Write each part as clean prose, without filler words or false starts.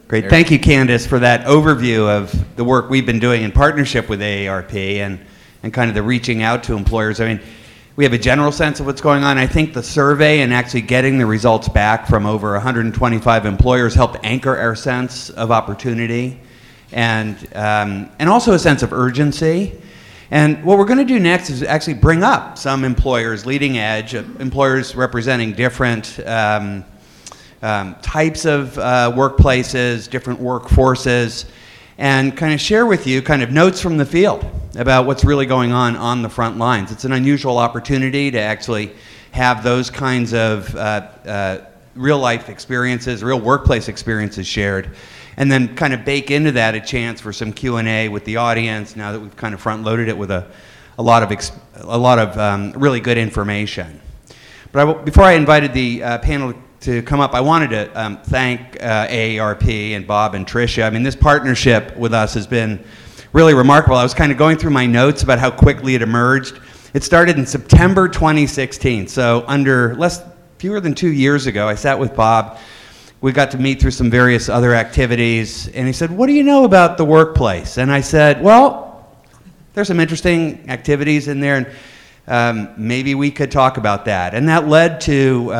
Great. Thank you, Candace, for that overview of the work we've been doing in partnership with AARP and kind of the reaching out to employers. I mean, we have a general sense of what's going on. I think the survey and actually getting the results back from over 125 employers helped anchor our sense of opportunity and also a sense of urgency. And what we're going to do next is actually bring up some employers, leading edge, employers representing different types of workplaces, different workforces, and kind of share with you kind of notes from the field about what's really going on the front lines. It's an unusual opportunity to actually have those kinds of real life experiences, real workplace experiences shared, and then kind of bake into that a chance for some Q&A with the audience now that we've kind of front loaded it with a lot of really good information. But before I invited the panel to come up, I wanted to thank AARP and Bob and Tricia. I mean, this partnership with us has been really remarkable. I was kind of going through my notes about how quickly it emerged. It started in September 2016, so fewer than 2 years ago. I sat with Bob. We got to meet through some various other activities, and he said, "What do you know about the workplace?" And I said, "Well, there's some interesting activities in there, and maybe we could talk about that." And that led to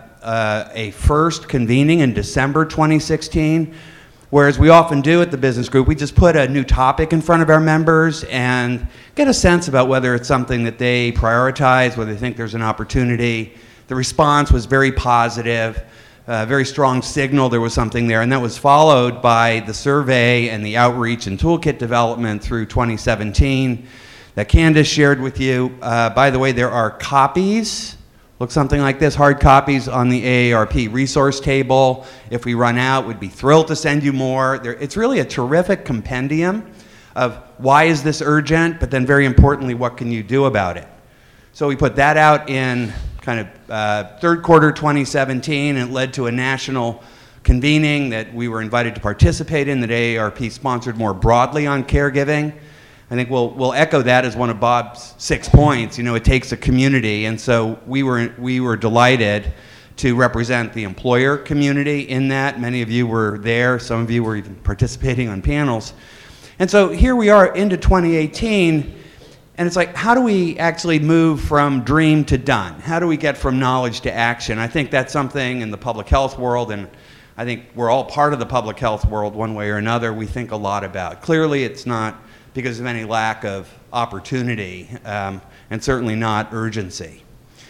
a first convening in December 2016, whereas we often do at the business group, we just put a new topic in front of our members and get a sense about whether it's something that they prioritize, whether they think there's an opportunity. The response was very positive, very strong signal there was something there, and that was followed by the survey and the outreach and toolkit development through 2017 that Candace shared with you. By the way, there are copies. Look something like this, hard copies on the AARP resource table. If we run out, we'd be thrilled to send you more. It's really a terrific compendium of why is this urgent, but then very importantly, what can you do about it? So we put that out in kind of third quarter 2017, and it led to a national convening that we were invited to participate in that AARP sponsored more broadly on caregiving. I think we'll echo that as one of Bob's 6 points. You know, it takes a community, and so we were delighted to represent the employer community in that. Many of you were there. Some of you were even participating on panels. And so here we are into 2018, and it's like, how do we actually move from dream to done? How do we get from knowledge to action? I think that's something in the public health world, and I think we're all part of the public health world one way or another, we think a lot about. Clearly, it's not because of any lack of opportunity, and certainly not urgency.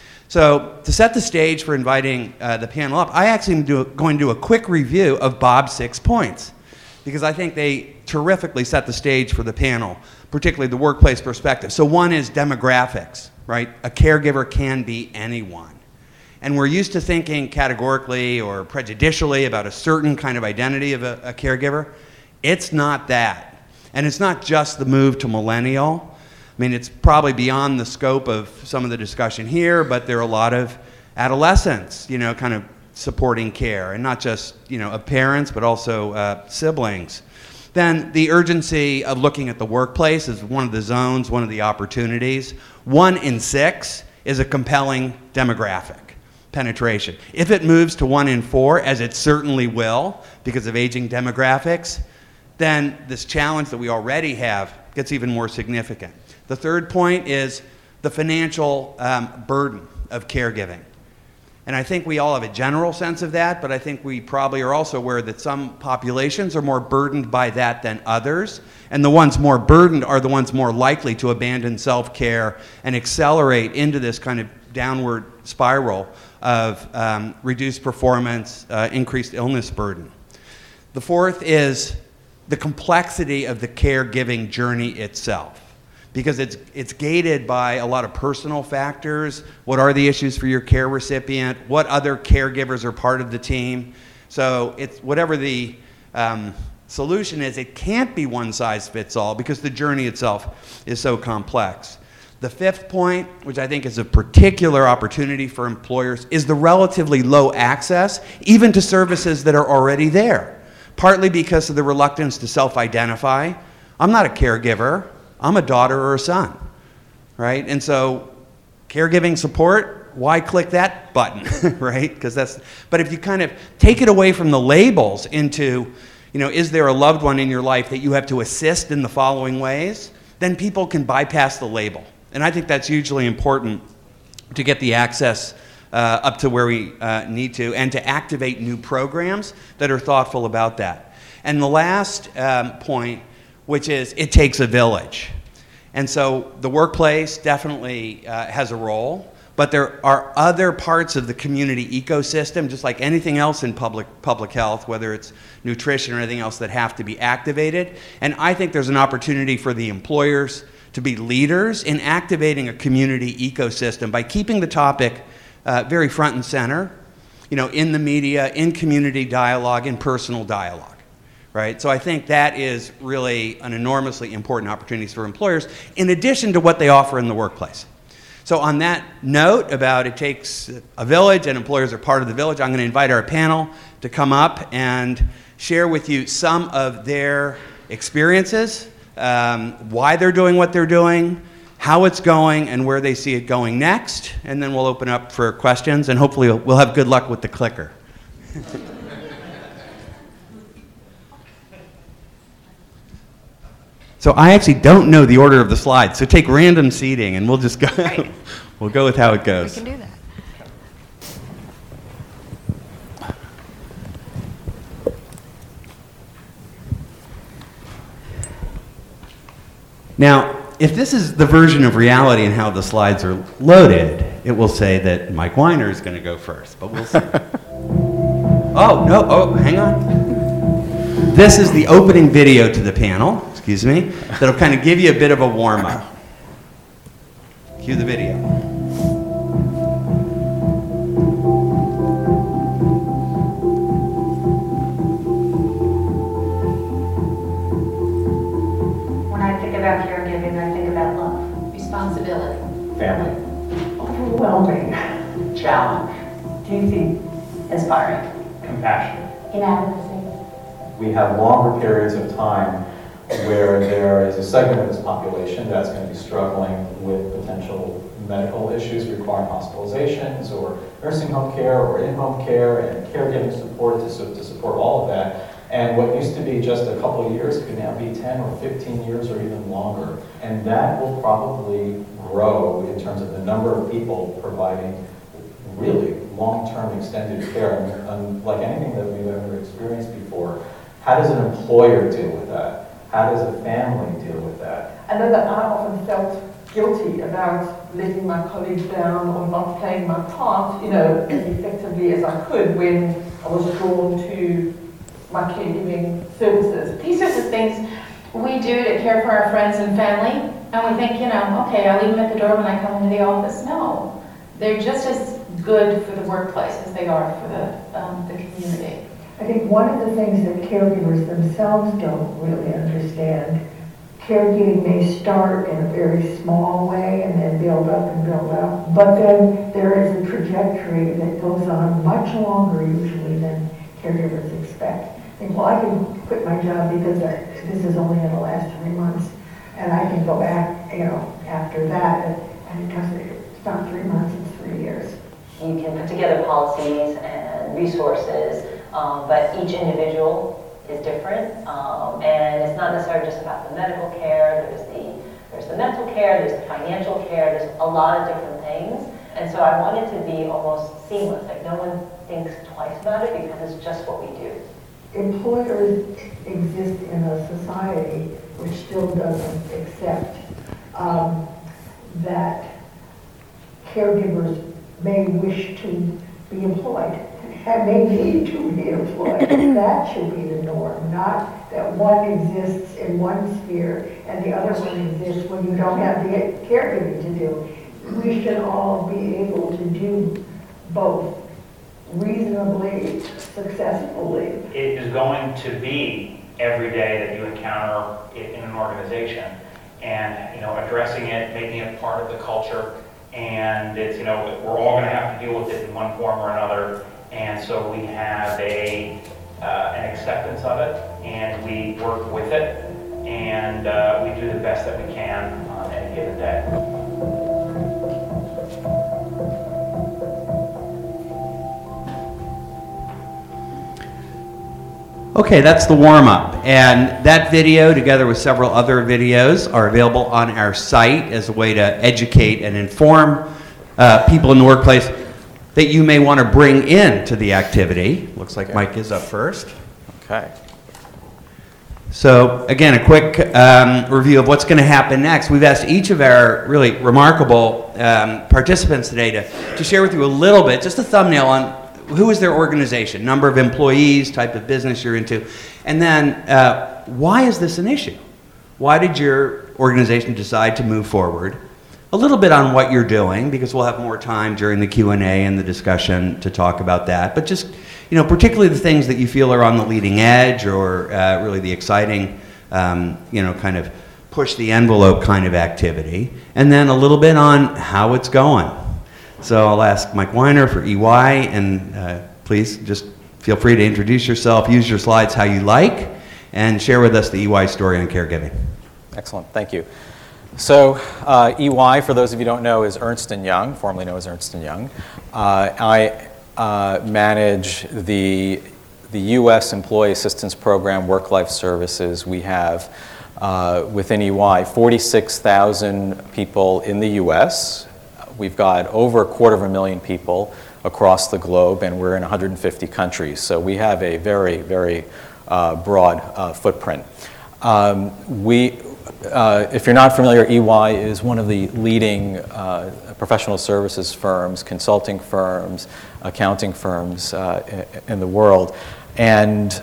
So to set the stage for inviting the panel up, I actually am going to do a quick review of Bob's 6 points, because I think they terrifically set the stage for the panel, particularly the workplace perspective. So one is demographics, right? A caregiver can be anyone. And we're used to thinking categorically or prejudicially about a certain kind of identity of a caregiver. It's not that. And it's not just the move to millennial. I mean, it's probably beyond the scope of some of the discussion here, but there are a lot of adolescents, you know, kind of supporting care, and not just, you know, of parents, but also siblings. Then the urgency of looking at the workplace is one of the zones, one of the opportunities. 1 in 6 is a compelling demographic penetration. If it moves to 1 in 4, as it certainly will because of aging demographics, then this challenge that we already have gets even more significant. The third point is the financial burden of caregiving. And I think we all have a general sense of that, but I think we probably are also aware that some populations are more burdened by that than others, and the ones more burdened are the ones more likely to abandon self-care and accelerate into this kind of downward spiral of reduced performance, increased illness burden. The fourth is the complexity of the caregiving journey itself, because it's gated by a lot of personal factors. What are the issues for your care recipient? What other caregivers are part of the team? So it's whatever the solution is, it can't be one size fits all because the journey itself is so complex. The fifth point, which I think is a particular opportunity for employers, is the relatively low access, even to services that are already there, partly because of the reluctance to self-identify. I'm not a caregiver. I'm a daughter or a son, right? And so caregiving support, why click that button, right? But if you kind of take it away from the labels into, is there a loved one in your life that you have to assist in the following ways? Then people can bypass the label. And I think that's hugely important to get the access up to where we need to, and to activate new programs that are thoughtful about that. And the last point, which is it takes a village. And so the workplace definitely has a role, but there are other parts of the community ecosystem, just like anything else in public health, whether it's nutrition or anything else, that have to be activated. And I think there's an opportunity for the employers to be leaders in activating a community ecosystem by keeping the topic very front and center, in the media, in community dialogue, in personal dialogue. Right? So I think that is really an enormously important opportunity for employers, in addition to what they offer in the workplace. So on that note about it takes a village and employers are part of the village, I'm going to invite our panel to come up and share with you some of their experiences, why they're doing what they're doing, how it's going, and where they see it going next. And then we'll open up for questions, and hopefully we'll have good luck with the clicker. So I actually don't know the order of the slides, so take random seating, and we'll just go. Right. We'll go with how it goes. We can do that. Now, if this is the version of reality and how the slides are loaded, it will say that Mike Weiner is going to go first, but we'll see. Hang on. This is the opening video to the panel, that'll kind of give you a bit of a warm-up. Cue the video. When I think about caregiving, I think about love, Responsibility. Family. overwhelming, Challenge. juicy, Inspiring. Compassion. Inadequacy. We have longer periods of time where there is a segment of this population that's going to be struggling with potential medical issues requiring hospitalizations or nursing home care or in-home care and caregiving support to support all of that. And what used to be just a couple of years could now be 10 or 15 years or even longer. And that will probably grow in terms of the number of people providing really long-term extended care. And unlike anything that we've ever experienced before, how does an employer deal with that? How does a family deal with that? I know that I often felt guilty about letting my colleagues down or not playing my part, as effectively as I could when I was drawn to my caregiving services. These are the things we do to care for our friends and family, and we think, okay, I leave them at the door when I come into the office. No, they're just as good for the workplace as they are for the community. I think one of the things that caregivers themselves don't really understand, caregiving may start in a very small way and then build up and build up, but then there is a trajectory that goes on much longer usually than caregivers expect. Think, well, I can quit my job because this is only going to last 3 months, and I can go back, after that, and it doesn't, it's not 3 months, it's 3 years. You can put together policies and resources, but each individual is different, and it's not necessarily just about the medical care. There's the mental care, there's the financial care, there's a lot of different things. And so I want it to be almost seamless, like no one thinks twice about it because it's just what we do. Employers exist in a society which still doesn't accept that caregivers may wish to be employed, may need to be employed. That should be the norm, not that one exists in one sphere and the other one exists when you don't have the caregiving to do. We should all be able to do both reasonably, successfully. It is going to be every day that you encounter it in an organization, and addressing it, making it part of the culture, and it's we're all going to have to deal with it in one form or another, and so we have an acceptance of it, and we work with it, and we do the best that we can on any given day. Okay, that's the warm-up. And that video, together with several other videos, are available on our site as a way to educate and inform people in the workplace that you may want to bring into the activity. Looks like Mike is up first. Okay. So again, a quick review of what's going to happen next. We've asked each of our really remarkable participants today to share with you a little bit, just a thumbnail on who is their organization, number of employees, type of business you're into, and then why is this an issue? Why did your organization decide to move forward? A little bit on what you're doing, because we'll have more time during the Q&A and the discussion to talk about that, but just, you know, particularly the things that you feel are on the leading edge or really the exciting, you know, kind of push the envelope kind of activity, and then a little bit on how it's going. So I'll ask Mike Weiner for EY, and please just feel free to introduce yourself, use your slides how you like, and share with us the EY story on caregiving. Excellent, thank you. So EY, for those of you who don't know, is Ernst & Young, formerly known as Ernst & Young. I manage the U.S. Employee Assistance Program Work-Life Services. We have within EY 46,000 people in the U.S. We've got over 250,000 people across the globe, and we're in 150 countries. So we have a very, very broad footprint. If you're not familiar, EY is one of the leading professional services firms, consulting firms, accounting firms in the world. And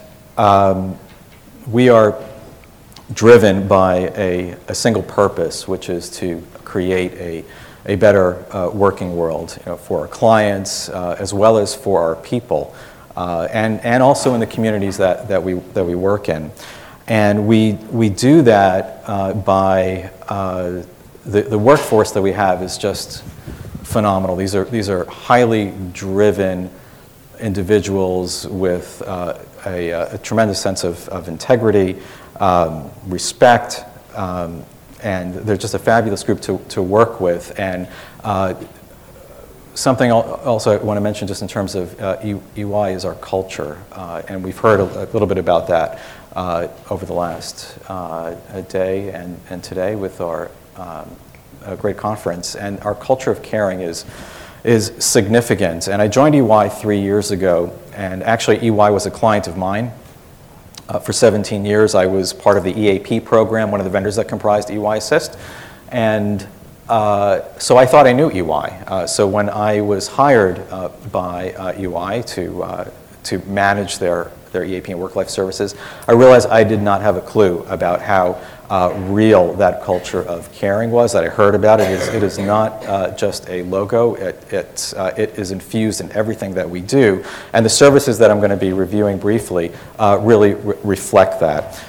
we are driven by a single purpose, which is to create a better working world, you know, for our clients as well as for our people, and also in the communities that we work in. And we do that by the workforce that we have is just phenomenal. These are highly driven individuals with a tremendous sense of integrity, respect, and they're just a fabulous group to work with. And something also I want to mention just in terms of EY is our culture, and we've heard a little bit about that over the last day and today with our great conference. And our culture of caring is significant. And I joined EY 3 years ago, and actually EY was a client of mine. For 17 years, I was part of the EAP program, one of the vendors that comprised EY Assist. And so I thought I knew EY. So when I was hired by EY to manage their EAP and work-life services, I realized I did not have a clue about how real that culture of caring was, that I heard about it. It is not just a logo. It is infused in everything that we do. And the services that I'm going to be reviewing briefly really reflect that.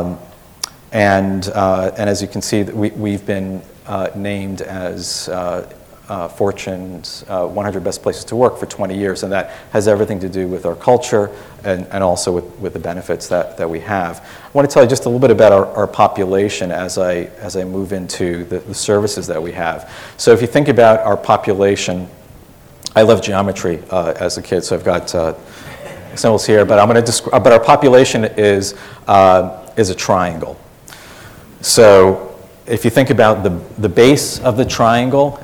And as you can see, we've been named as Fortune's 100 Best Places to Work for 20 years, and that has everything to do with our culture and also with the benefits that we have. I want to tell you just a little bit about our population as I move into the services that we have. So if you think about our population, I love geometry as a kid, so I've got symbols here, but I'm going to describe. But our population is a triangle. So if you think about the base of the triangle,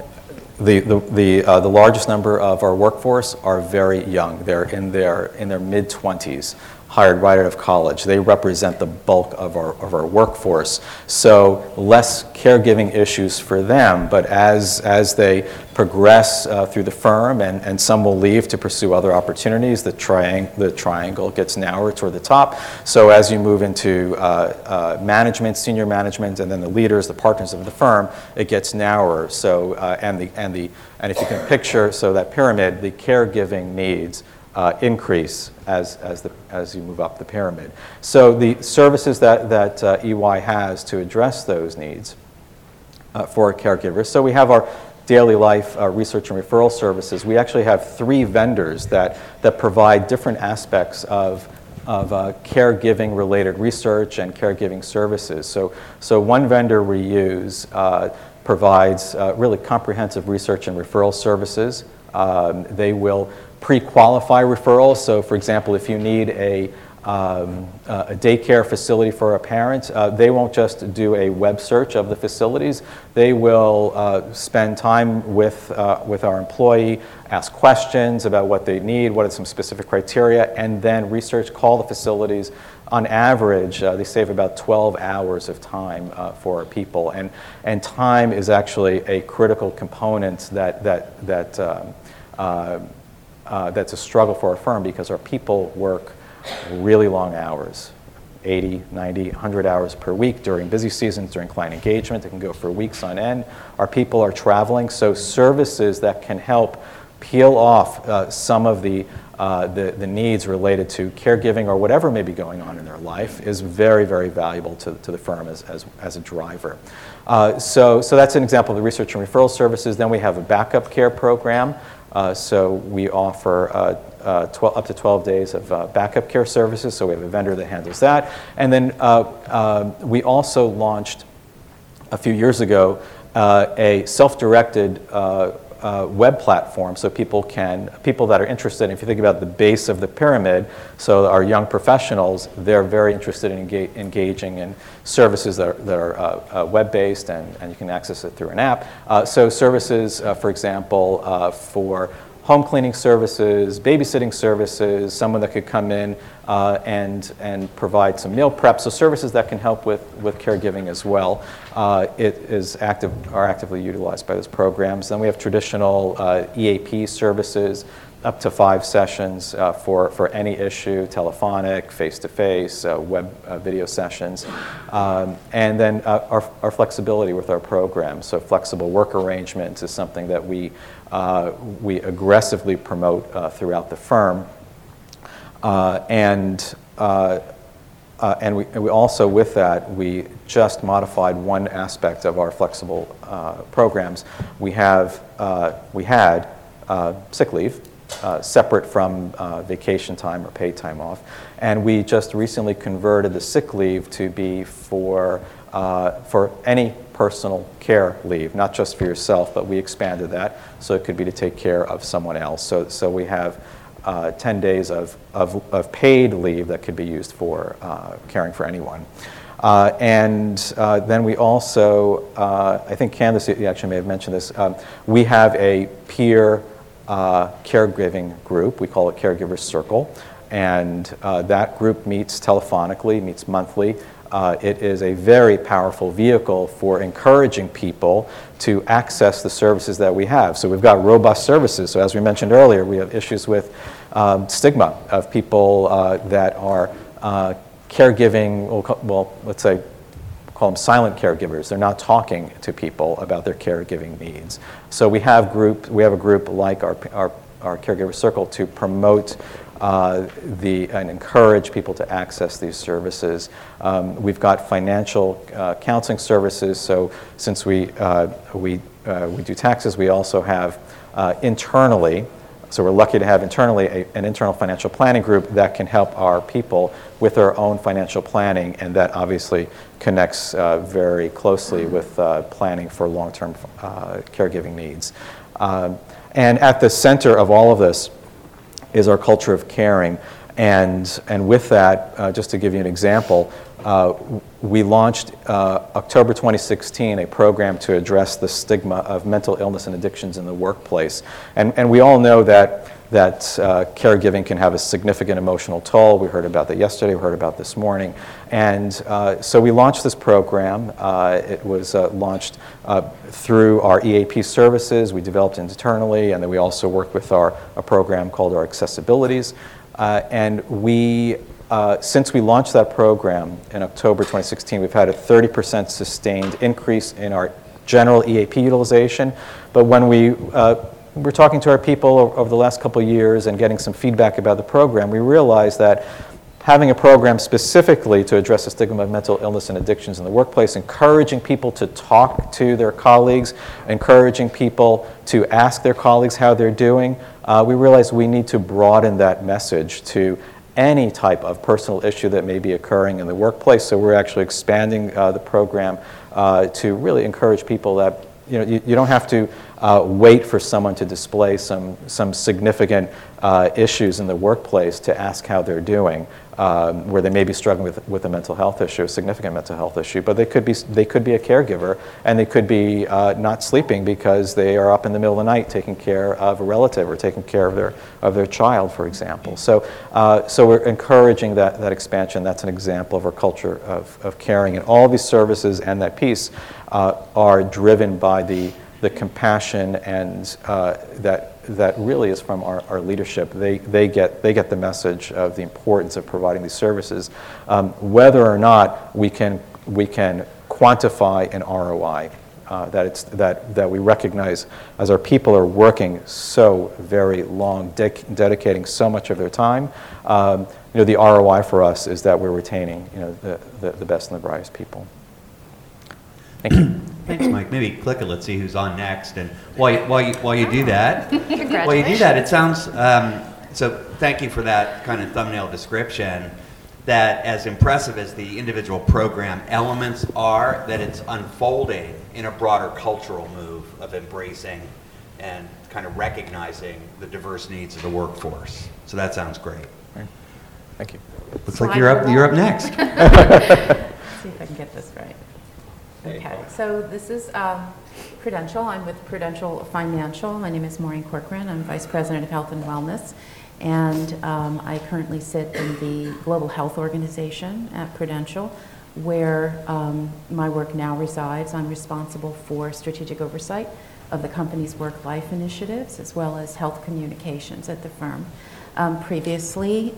the largest number of our workforce are very young. They're in their mid-20s, hired right out of college. They represent the bulk of our workforce. So less caregiving issues for them, but as they progress through the firm, and some will leave to pursue other opportunities, the triangle gets narrower toward the top. So as you move into management, senior management, and then the leaders, the partners of the firm, it gets narrower. So and if you can picture, so that pyramid, the caregiving needs increase as you move up the pyramid. So the services that EY has to address those needs for caregivers. So we have our daily life research and referral services. We actually have 3 vendors that provide different aspects of caregiving related research and caregiving services. So one vendor we use provides really comprehensive research and referral services. They will pre-qualify referrals. So, for example, if you need a daycare facility for a parent, they won't just do a web search of the facilities. They will spend time with our employee, ask questions about what they need, what are some specific criteria, and then call the facilities. On average, they save about 12 hours of time for our people, and time is actually a critical component that's a struggle for our firm, because our people work really long hours, 80, 90, 100 hours per week during busy seasons, during client engagement. It can go for weeks on end. Our people are traveling, so services that can help peel off some of the needs related to caregiving or whatever may be going on in their life is very, very valuable to the firm as a driver. So that's an example of the research and referral services. Then we have a backup care program. So we offer up to 12 days of backup care services. So we have a vendor that handles that. And then we also launched a few years ago a self-directed web platform, so people that are interested, if you think about the base of the pyramid, so our young professionals, they're very interested in engaging in services that are web-based, and you can access it through an app. So services, for example, for home cleaning services, babysitting services, someone that could come in and provide some meal prep, so services that can help with caregiving as well. Are actively utilized by those programs. Then we have traditional EAP services, up to 5 sessions for any issue, telephonic, face-to-face, web video sessions. And then our flexibility with our programs. So flexible work arrangements is something that we aggressively promote throughout the firm. And we also, with that, we just modified one aspect of our flexible programs. We had sick leave, separate from vacation time or paid time off, and we just recently converted the sick leave to be for any personal care leave, not just for yourself, but we expanded that so it could be to take care of someone else. So we have 10 days of paid leave that could be used for caring for anyone. And then we also, I think Candace, you actually may have mentioned this, we have a peer caregiving group. We call it Caregiver Circle. And that group meets telephonically, meets monthly. It is a very powerful vehicle for encouraging people to access the services that we have. So we've got robust services. So as we mentioned earlier, we have issues with stigma of people that are caregiving, well, let's say, call them silent caregivers. They're not talking to people about their caregiving needs. So we have a group like our Caregiver Circle to promote and encourage people to access these services. We've got financial counseling services. So since we do taxes, we also have internally. So we're lucky to have internally an internal financial planning group that can help our people with their own financial planning, and that obviously connects very closely with planning for long-term caregiving needs. And at the center of all of this is our culture of caring. And with that, just to give you an example, we launched October 2016 a program to address the stigma of mental illness and addictions in the workplace. And we all know that caregiving can have a significant emotional toll. We heard about that yesterday, we heard about this morning. And so we launched this program. It was launched through our EAP services. We developed it internally, and then we also worked with a program called our Accessibilities. And since we launched that program in October 2016, we've had a 30% sustained increase in our general EAP utilization. But when we were talking to our people over the last couple of years and getting some feedback about the program, we realized that having a program specifically to address the stigma of mental illness and addictions in the workplace, encouraging people to talk to their colleagues, encouraging people to ask their colleagues how they're doing, we realized we need to broaden that message to any type of personal issue that may be occurring in the workplace. So we're actually expanding the program to really encourage people that you don't have to wait for someone to display some significant issues in the workplace to ask how they're doing, where they may be struggling with a mental health issue, a significant mental health issue, but they could be a caregiver, and they could be not sleeping because they are up in the middle of the night taking care of a relative or taking care of their child, for example. So we're encouraging that expansion. That's an example of our culture of caring, and all these services and that piece are driven by the compassion and that really is from our leadership. They get the message of the importance of providing these services, whether or not we can quantify an ROI. That we recognize as our people are working so very long, dedicating so much of their time. The ROI for us is that we're retaining the best and the brightest people. Thank you. Thanks, Mike. Maybe click it. Let's see who's on next. And while you do that, it sounds. So thank you for that kind of thumbnail description. That as impressive as the individual program elements are, that it's unfolding in a broader cultural move of embracing and kind of recognizing the diverse needs of the workforce. So that sounds great. Thank you. Looks like you're up next. Let's see if I can get this right. Okay, so this is Prudential. I'm with Prudential Financial. My name is Maureen Corcoran. I'm Vice President of Health and Wellness, and I currently sit in the Global Health Organization at Prudential, where my work now resides. I'm responsible for strategic oversight of the company's work-life initiatives, as well as health communications at the firm. Previously,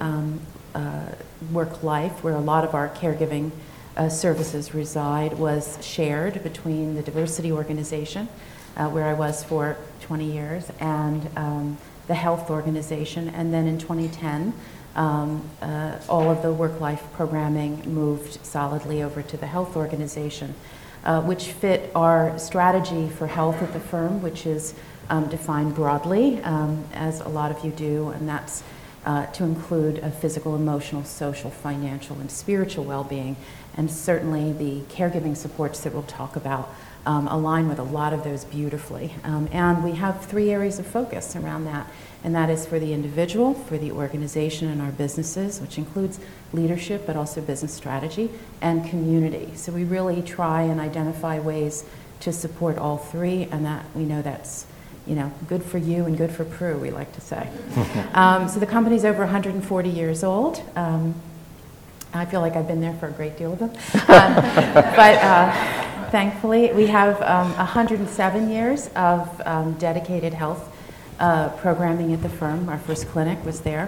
work-life, where a lot of our caregiving services reside, was shared between the diversity organization, where I was for 20 years, and the health organization. And then in 2010, all of the work-life programming moved solidly over to the health organization, which fit our strategy for health at the firm, which is defined broadly, as a lot of you do, and that's to include physical, emotional, social, financial, and spiritual well-being. And certainly the caregiving supports that we'll talk about align with a lot of those beautifully. And we have 3 areas of focus around that, and that is for the individual, for the organization and our businesses, which includes leadership, but also business strategy, and community. So we really try and identify ways to support all 3, and that we know that's good for you and good for Pru, we like to say. So the company's over 140 years old. I feel like I've been there for a great deal of them. But thankfully, we have 107 years of dedicated health programming at the firm. Our first clinic was there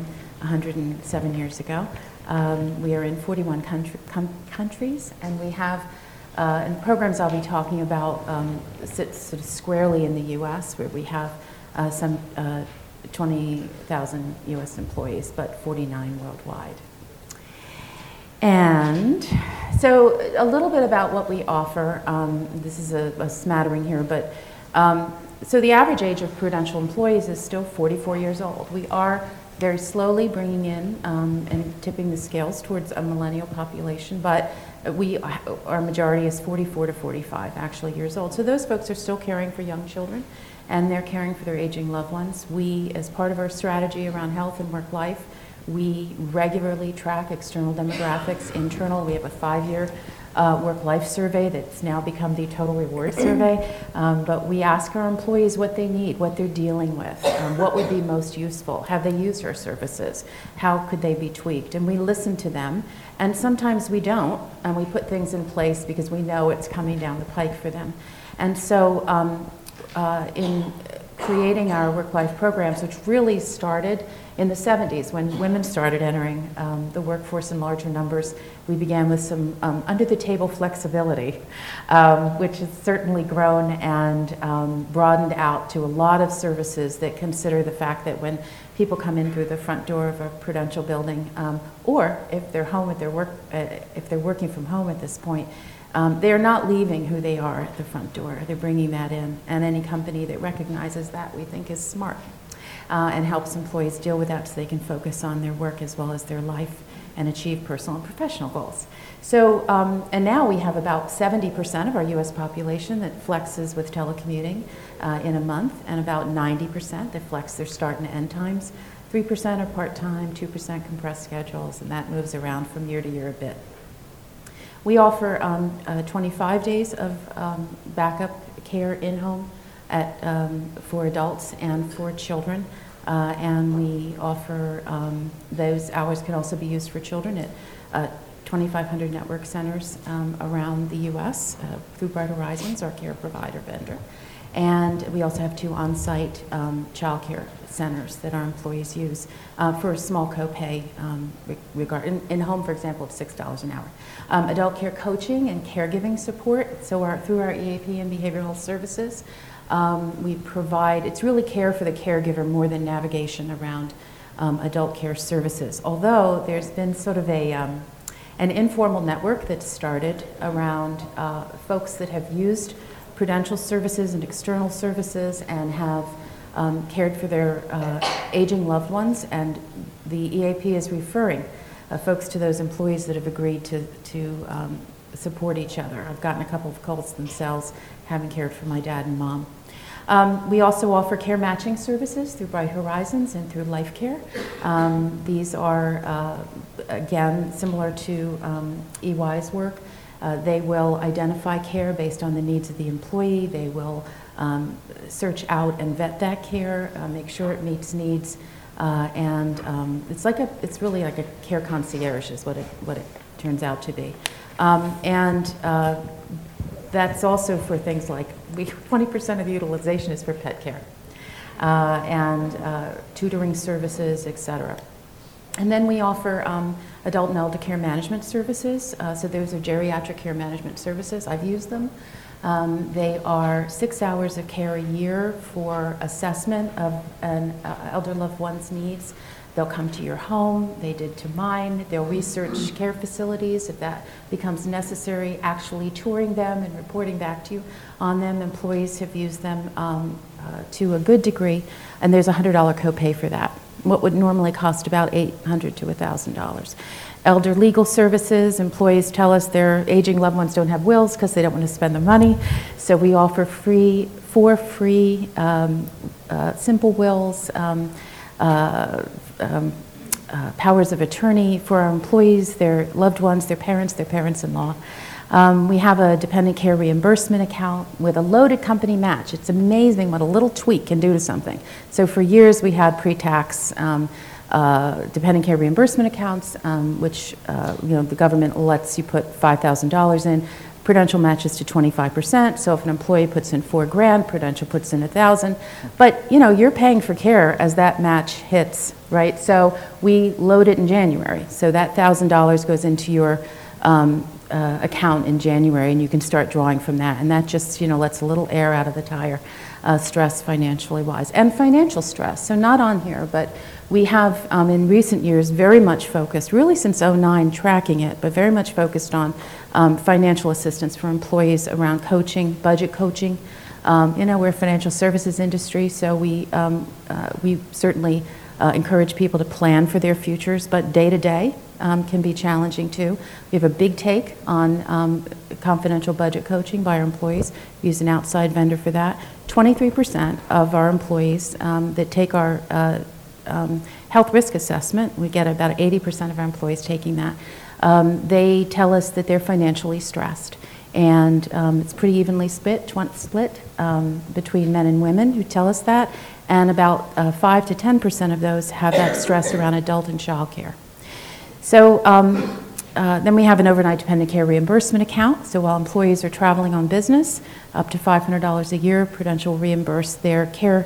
107 years ago. We are in 41 countries, and we have, and programs I'll be talking about sit sort of squarely in the U.S., where we have some 20,000 U.S. employees, but 49 worldwide. And so a little bit about what we offer. This is a smattering here, but so the average age of Prudential employees is still 44 years old. We are very slowly bringing in and tipping the scales towards a millennial population, but our majority is 44 to 45 actually years old. So those folks are still caring for young children, and they're caring for their aging loved ones. We, as part of our strategy around health and work life, we regularly track external demographics, internal. We have a 5-year work-life survey that's now become the Total Reward Survey. But we ask our employees what they need, what they're dealing with, what would be most useful. Have they used our services? How could they be tweaked? And we listen to them. And sometimes we don't, and we put things in place because we know it's coming down the pike for them. And so in creating our work-life programs, which really started in the 70s when women started entering the workforce in larger numbers, we began with some under-the-table flexibility, which has certainly grown and broadened out to a lot of services that consider the fact that when people come in through the front door of a Prudential building, or if they're home at their work, if they're working from home at this point, they're not leaving who they are at the front door. They're bringing that in, and any company that recognizes that we think is smart. and helps employees deal with that so they can focus on their work as well as their life and achieve personal and professional goals. So, and now we have about 70% of our U.S. population that flexes with telecommuting in a month, and about 90% that flex their start and end times. 3% are part-time, 2% compressed schedules, and that moves around from year to year a bit. We offer 25 days of backup care in-home for adults and for children. And we offer, those hours can also be used for children at 2,500 network centers around the U.S. Through Bright Horizons, our care provider vendor. And we also have 2 on-site child care centers that our employees use for a small copay in home, for example, of $6 an hour. Adult care coaching and caregiving support. So through our EAP and behavioral health services, we provide, it's really care for the caregiver more than navigation around adult care services. Although there's been sort of an informal network that started around folks that have used Prudential services and external services and have cared for their aging loved ones, and the EAP is referring folks to those employees that have agreed to support each other. I've gotten a couple of calls themselves, having cared for my dad and mom. We also offer care matching services through Bright Horizons and through Life Care. These are, again, similar to EY's work. They will identify care based on the needs of the employee. They will search out and vet that care, make sure it meets needs, and it's really like a care concierge is what it turns out to be. And that's also for things like 20% of the utilization is for pet care and tutoring services, et cetera. And then we offer adult and elder care management services. So those are geriatric care management services. I've used them. They are 6 hours of care a year for assessment of an elder loved one's needs. They'll come to your home. They did to mine. They'll research care facilities if that becomes necessary, actually touring them and reporting back to you on them. Employees have used them to a good degree, and there's a $100 copay for that. What would normally cost about $800 to $1,000. Elder legal services, employees tell us their aging loved ones don't have wills because they don't want to spend the money. So we offer four free simple wills, powers of attorney for our employees, their loved ones, their parents-in-law. We have a dependent care reimbursement account with a loaded company match. It's amazing what a little tweak can do to something. So for years we had pre-tax dependent care reimbursement accounts, which the government lets you put $5,000 in. Prudential matches to 25%. So if an employee puts in $4,000, Prudential puts in $1,000. But you're paying for care as that match hits, right? So we load it in January. So that $1,000 goes into your account in January, and you can start drawing from that. And that just lets a little air out of the tire, stress financially wise, and financial stress. So not on here, but we have in recent years very much focused, really since 2009, tracking it, but very much focused on financial assistance for employees around coaching, budget coaching. We're a financial services industry, so we certainly encourage people to plan for their futures, but day to day can be challenging too. We have a big take on confidential budget coaching by our employees. We use an outside vendor for that. 23% of our employees that take our health risk assessment, we get about 80% of our employees taking that. They tell us that they're financially stressed. And it's pretty evenly split between men and women who tell us that. And about 5 to 10% of those have that stress around adult and child care. So then we have an overnight dependent care reimbursement account. So while employees are traveling on business, up to $500 a year, Prudential will reimburse their care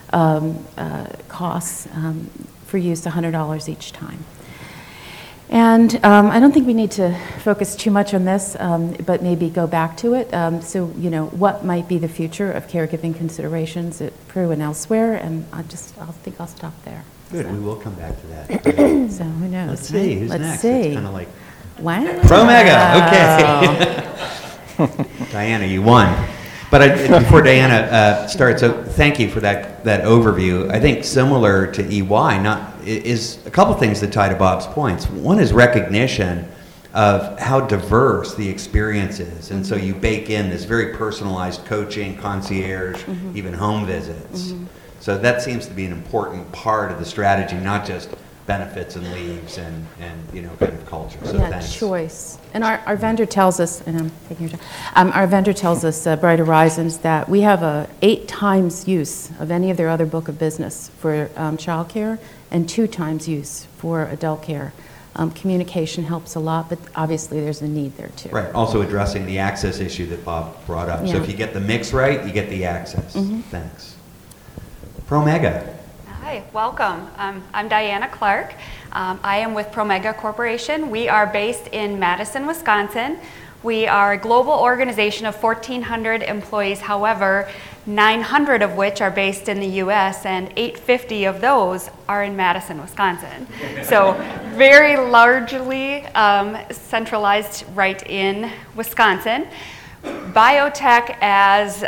costs for use $100 each time. And I don't think we need to focus too much on this, but maybe go back to it. So, what might be the future of caregiving considerations at Pru and elsewhere? And I think I'll stop there. Good, we will come back to that. So who knows? Let's see, who's next? See. It's kind of like wow. Promega, okay. Diana, you won. But before Diana starts, so thank you for that overview. I think similar to EY, is a couple things that tie to Bob's points. One is recognition of how diverse the experience is, and so you bake in this very personalized coaching, concierge, even home visits. So that seems to be an important part of the strategy, not just benefits and leaves and kind of culture. So thanks. Choice. And our vendor tells us, and I'm taking your time, our vendor tells us, Bright Horizons, that we have a 8 times use of any of their other book of business for childcare and 2 times use for adult care. Communication helps a lot, but obviously there's a need there too. Right. Also addressing the access issue that Bob brought up. So if you get the mix right, you get the access. Thanks. Promega. Hi, welcome. I'm Diana Clark. I am with Promega Corporation. We are based in Madison, Wisconsin. We are a global organization of 1,400 employees. However, 900 of which are based in the U.S. and 850 of those are in Madison, Wisconsin. So very largely centralized right in Wisconsin. Biotech as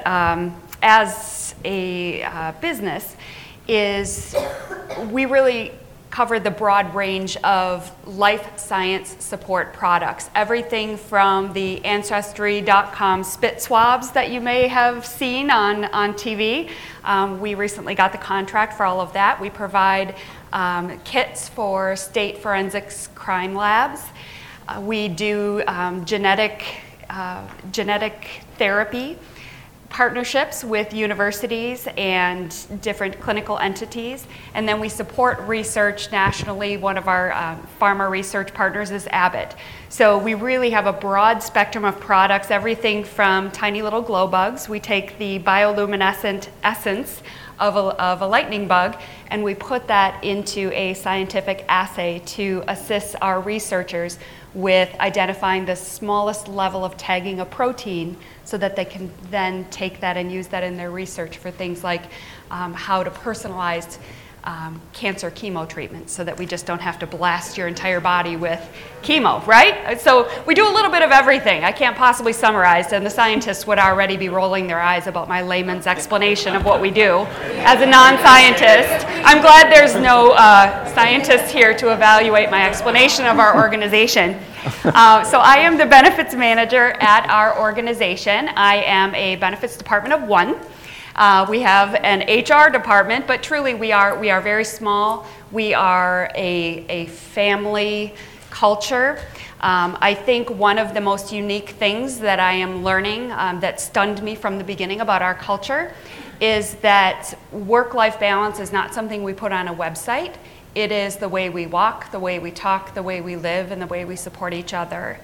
a business we really cover the broad range of life science support products. Everything from the Ancestry.com spit swabs that you may have seen on TV. We recently got the contract for all of that. We provide kits for state forensics crime labs. We do genetic therapy partnerships with universities and different clinical entities. And then we support research nationally. One of our pharma research partners is Abbott. So we really have a broad spectrum of products, everything from tiny little glow bugs. We take the bioluminescent essence of a lightning bug and we put that into a scientific assay to assist our researchers with identifying the smallest level of tagging a protein so that they can then take that and use that in their research for things like how to personalize cancer chemo treatments so that we just don't have to blast your entire body with chemo, right? So we do a little bit of everything. I can't possibly summarize, and the scientists would already be rolling their eyes about my layman's explanation of what we do. As a non-scientist, I'm glad there's no scientist here to evaluate my explanation of our organization. So I am the benefits manager at our organization. I am a benefits department of 1. We have an HR department, but truly we are very small. We are a family culture. I think one of the most unique things that I am learning that stunned me from the beginning about our culture is that work-life balance is not something we put on a website. It is the way we walk, the way we talk, the way we live, and the way we support each other.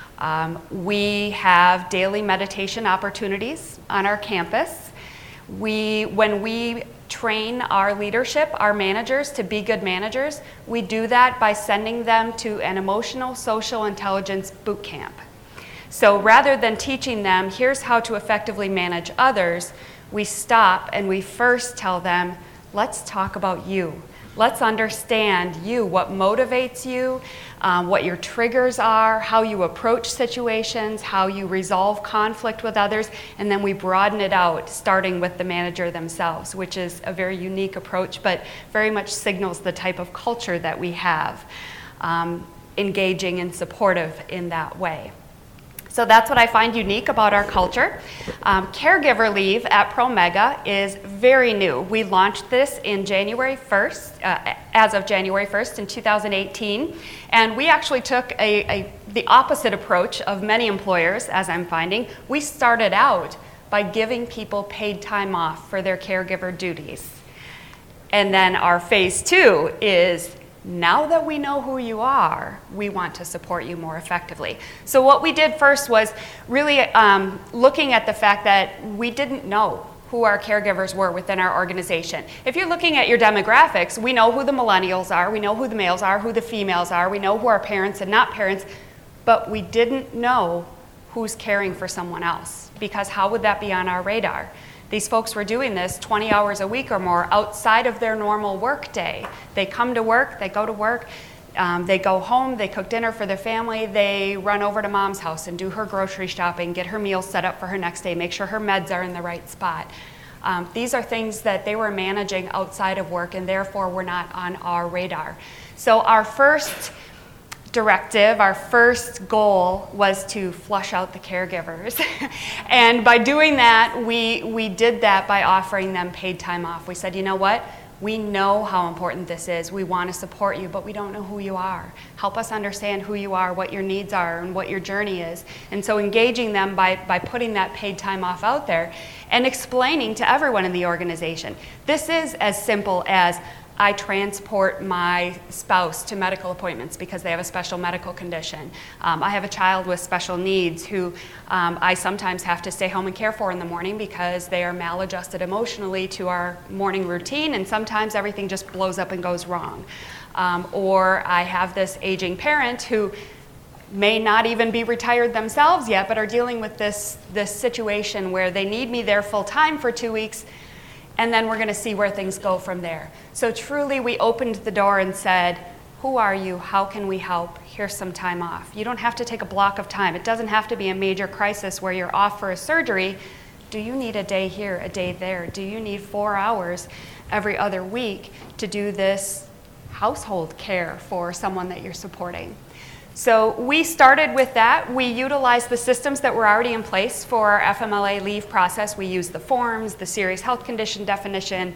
We have daily meditation opportunities on our campus. When we train our leadership, our managers, to be good managers, we do that by sending them to an emotional social intelligence boot camp. So rather than teaching them, here's how to effectively manage others, we stop and we first tell them, let's talk about you. Let's understand you, what motivates you, what your triggers are, how you approach situations, how you resolve conflict with others, and then we broaden it out, starting with the manager themselves, which is a very unique approach, but very much signals the type of culture that we have, engaging and supportive in that way. So that's what I find unique about our culture. Caregiver leave at Promega is very new. We launched this in January 1st, as of January 1st in 2018. And we actually took the opposite approach of many employers, as I'm finding. We started out by giving people paid time off for their caregiver duties. And then our phase 2 is, now that we know who you are, we want to support you more effectively. So what we did first was really looking at the fact that we didn't know who our caregivers were within our organization. If you're looking at your demographics, we know who the millennials are, we know who the males are, who the females are, we know who are parents and not parents, but we didn't know who's caring for someone else, because how would that be on our radar? These folks were doing this 20 hours a week or more outside of their normal work day. They come to work, they go to work. They go home, they cook dinner for their family, they run over to mom's house and do her grocery shopping, get her meals set up for her next day, make sure her meds are in the right spot. These are things that they were managing outside of work and therefore were not on our radar. So our first directive, our first goal was to flush out the caregivers. And by doing that, we did that by offering them paid time off. We said, you know what? We know how important this is. We want to support you, but we don't know who you are. Help us understand who you are, what your needs are, and what your journey is. And so engaging them by putting that paid time off out there and explaining to everyone in the organization. This is as simple as I transport my spouse to medical appointments because they have a special medical condition. I have a child with special needs who I sometimes have to stay home and care for in the morning because they are maladjusted emotionally to our morning routine, and sometimes everything just blows up and goes wrong. Or I have this aging parent who may not even be retired themselves yet, but are dealing with this situation where they need me there full time for 2 weeks, and then we're going to see where things go from there. So truly, we opened the door and said, who are you? How can we help? Here's some time off. You don't have to take a block of time. It doesn't have to be a major crisis where you're off for a surgery. Do you need a day here, a day there? Do you need 4 hours every other week to do this household care for someone that you're supporting? So we started with that. We utilized the systems that were already in place for our FMLA leave process. We used the forms, the serious health condition definition.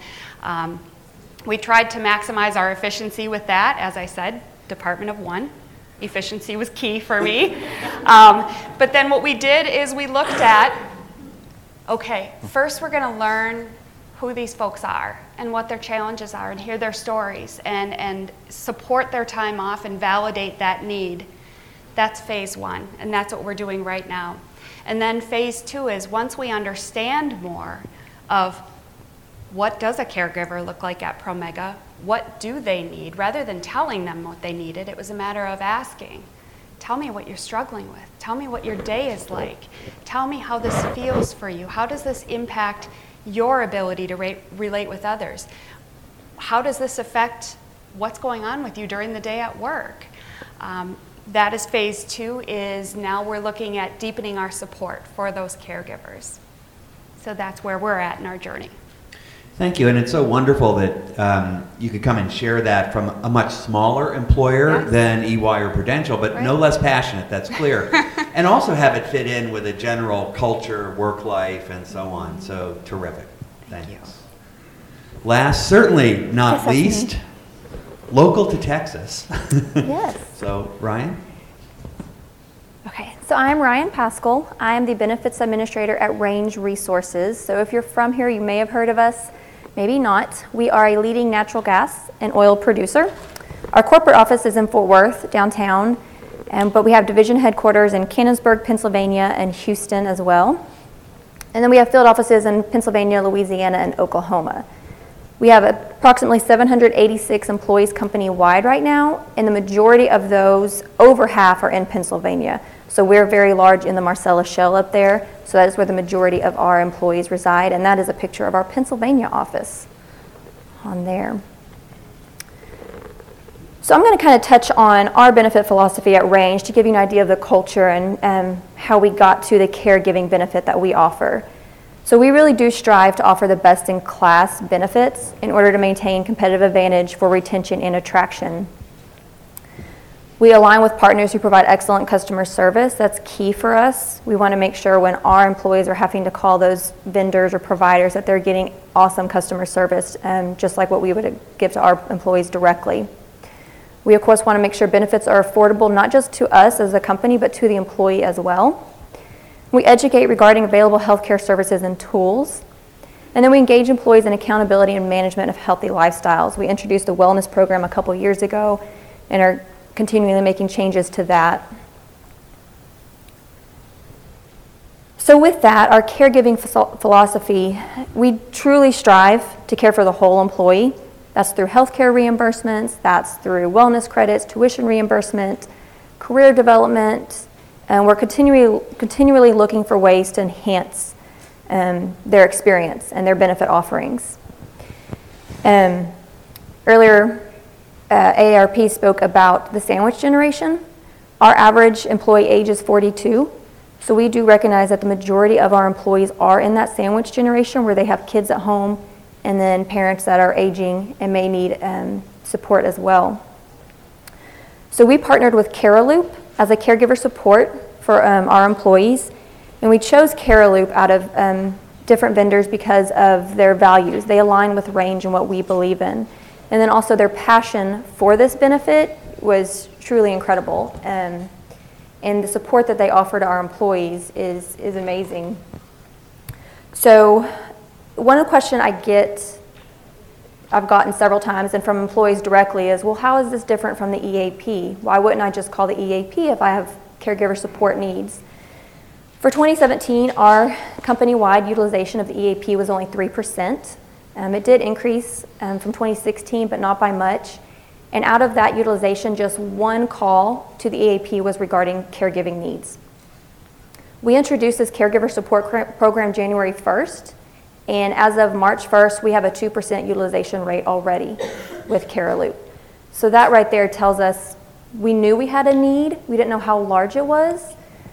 We tried to maximize our efficiency with that. As I said, department of one. Efficiency was key for me. But then what we did is we looked at, okay, first we're going to learn who these folks are and what their challenges are and hear their stories and support their time off and validate that need. That's phase one, and that's what we're doing right now. And then phase two is once we understand more of what does a caregiver look like at Promega, what do they need, rather than telling them what they needed, it was a matter of asking, tell me what you're struggling with, tell me what your day is like, tell me how this feels for you, how does this impact your ability to relate with others? How does this affect what's going on with you during the day at work? That is phase two, is now we're looking at deepening our support for those caregivers. So that's where we're at in our journey. Thank you, and it's so wonderful that you could come and share that from a much smaller employer than EY or Prudential, but no less passionate, that's clear. And also have it fit in with a general culture, work life, and so on. So terrific. Thank you. Last, certainly not least, local to Texas. Yes. So, Ryan? Okay, so I'm Ryan Pascal. I am the Benefits Administrator at Range Resources. So if you're from here, you may have heard of us, maybe not. We are a leading natural gas and oil producer. Our corporate office is in Fort Worth, downtown, but we have division headquarters in Canonsburg, Pennsylvania, and Houston as well. And then we have field offices in Pennsylvania, Louisiana, and Oklahoma. We have approximately 786 employees company-wide right now, and the majority of those, over half, are in Pennsylvania. So we're very large in the Marcellus Shale up there, so that is where the majority of our employees reside, and that is a picture of our Pennsylvania office on there. So I'm going to kind of touch on our benefit philosophy at Range to give you an idea of the culture and how we got to the caregiving benefit that we offer. So we really do strive to offer the best-in-class benefits in order to maintain competitive advantage for retention and attraction. We align with partners who provide excellent customer service. That's key for us. We want to make sure when our employees are having to call those vendors or providers that they're getting awesome customer service, just like what we would give to our employees directly. We, of course, want to make sure benefits are affordable not just to us as a company, but to the employee as well. We educate regarding available healthcare services and tools. And then we engage employees in accountability and management of healthy lifestyles. We introduced a wellness program a couple years ago and are continually making changes to that. So with that, our caregiving philosophy, we truly strive to care for the whole employee. That's through healthcare reimbursements, that's through wellness credits, tuition reimbursement, career development, and we're continually looking for ways to enhance their experience and their benefit offerings. Earlier, AARP spoke about the sandwich generation. Our average employee age is 42, so we do recognize that the majority of our employees are in that sandwich generation where they have kids at home and then parents that are aging and may need support as well. So we partnered with CareLoop as a caregiver support for our employees, and we chose CareLoop out of different vendors because of their values. They align with Range and what we believe in. And then also their passion for this benefit was truly incredible. And the support that they offer to our employees is amazing. So one of the questions I've gotten several times and from employees directly is, well, how is this different from the EAP? Why wouldn't I just call the EAP if I have caregiver support needs? For 2017, our company-wide utilization of the EAP was only 3%. It did increase from 2016, but not by much. And out of that utilization, just one call to the EAP was regarding caregiving needs. We introduced this caregiver support program January 1st, and as of March 1st, we have a 2% utilization rate already with CareLoop. So that right there tells us we knew we had a need. We didn't know how large it was.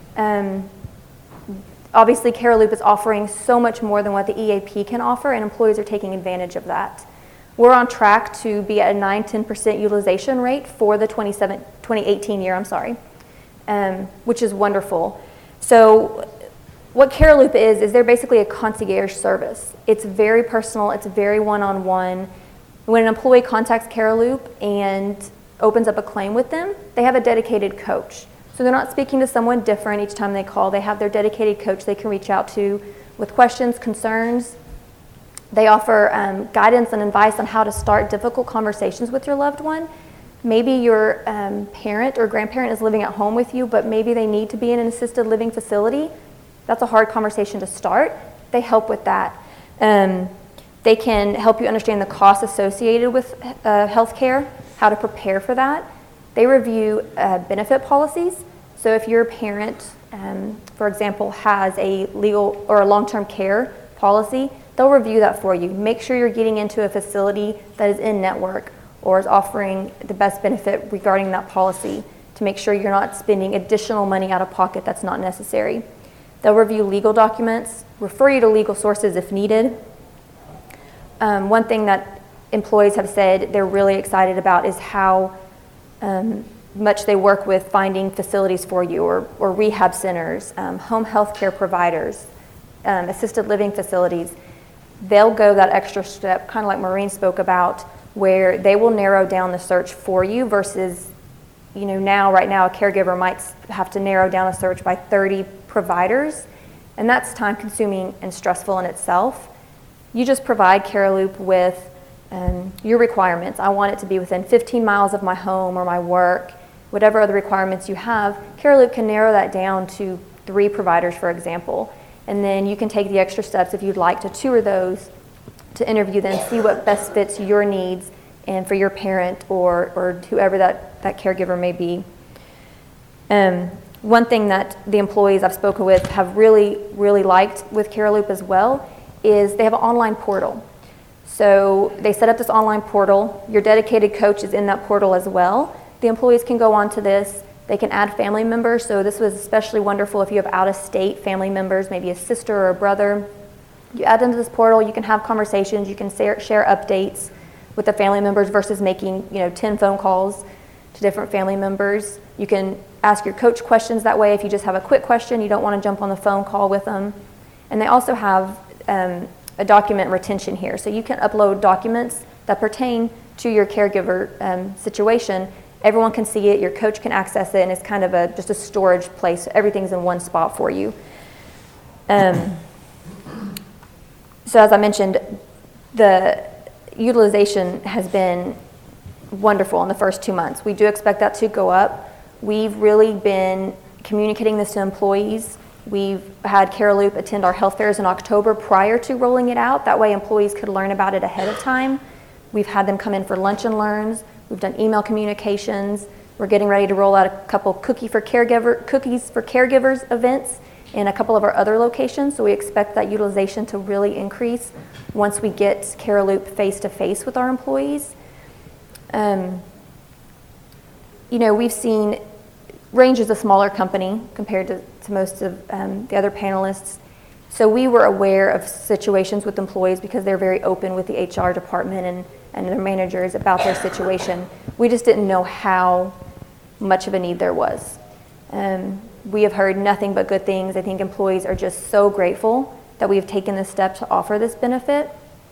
Obviously, CareLoop is offering so much more than what the EAP can offer, and employees are taking advantage of that. We're on track to be at a 9-10% utilization rate for the 2018 year, which is wonderful. So what CareLoop is they're basically a concierge service. It's very personal, it's very one-on-one. When an employee contacts CareLoop and opens up a claim with them, they have a dedicated coach. So they're not speaking to someone different each time they call. They have their dedicated coach they can reach out to with questions, concerns. They offer guidance and advice on how to start difficult conversations with your loved one. Maybe your parent or grandparent is living at home with you, but maybe they need to be in an assisted living facility. That's a hard conversation to start. They help with that. They can help you understand the costs associated with health care, how to prepare for that. They review benefit policies. So if your parent, for example, has a legal or a long-term care policy, they'll review that for you. Make sure you're getting into a facility that is in network or is offering the best benefit regarding that policy to make sure you're not spending additional money out of pocket that's not necessary. They'll review legal documents, refer you to legal sources if needed. One thing that employees have said they're really excited about is how much they work with finding facilities for you or rehab centers, home health care providers, assisted living facilities. They'll go that extra step, kind of like Maureen spoke about, where they will narrow down the search for you versus, right now a caregiver might have to narrow down a search by 30 providers, and that's time consuming and stressful in itself. You just provide CareLoop with your requirements. I want it to be within 15 miles of my home or my work, whatever other requirements you have. CareLoop can narrow that down to 3 providers, for example. And then you can take the extra steps if you'd like to tour those, to interview them, see what best fits your needs and for your parent or whoever that caregiver may be. One thing that the employees I've spoken with have really, really liked with CareLoop as well is they have an online portal. So they set up this online portal. Your dedicated coach is in that portal as well. The employees can go onto this. They can add family members. So this was especially wonderful if you have out-of-state family members, maybe a sister or a brother. You add them to this portal. You can have conversations. You can share updates with the family members versus making 10 phone calls to different family members. You can ask your coach questions that way if you just have a quick question. You don't want to jump on the phone call with them. And they also have a document retention here. So you can upload documents that pertain to your caregiver situation. Everyone can see it, your coach can access it, and it's kind of just a storage place. Everything's in one spot for you. So as I mentioned, the utilization has been wonderful in the first 2 months. We do expect that to go up. We've really been communicating this to employees. We've had CareLoop attend our health fairs in October prior to rolling it out. That way employees could learn about it ahead of time. We've had them come in for lunch and learns. We've done email communications. We're getting ready to roll out a couple Cookies for Caregivers events in a couple of our other locations. So we expect that utilization to really increase once we get CareLoop face-to-face with our employees. we've seen Range is a smaller company compared to most of the other panelists. So we were aware of situations with employees because they're very open with the HR department and their managers about their situation. We just didn't know how much of a need there was. We have heard nothing but good things. I think employees are just so grateful that we have taken this step to offer this benefit.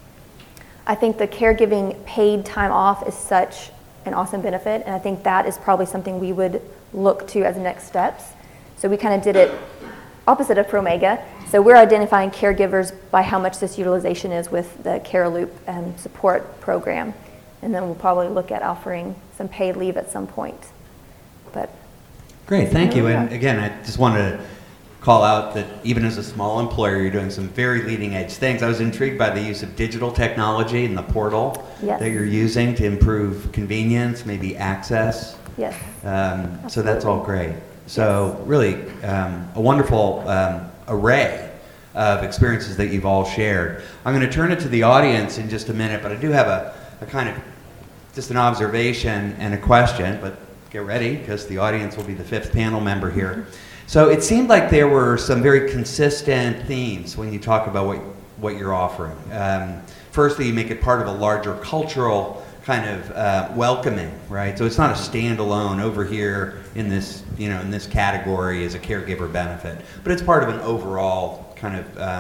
I think the caregiving paid time off is such an awesome benefit, and I think that is probably something we would look to as next steps. So we kind of did it opposite of Promega. So we're identifying caregivers by how much this utilization is with the Care Loop support program, and then we'll probably look at offering some paid leave at some point. But great, thank you. And again, I just wanted to call out that even as a small employer, you're doing some very leading edge things. I was intrigued by the use of digital technology and the portal that you're using to improve convenience, maybe access. Yes. So that's all great. So really a wonderful array of experiences that you've all shared. I'm going to turn it to the audience in just a minute, but I do have a kind of just an observation and a question, but get ready because the audience will be the fifth panel member here. So it seemed like there were some very consistent themes when you talk about what you're offering. Firstly, you make it part of a larger cultural kind of welcoming, right? So it's not a standalone over here in this, in this category as a caregiver benefit, but it's part of an overall kind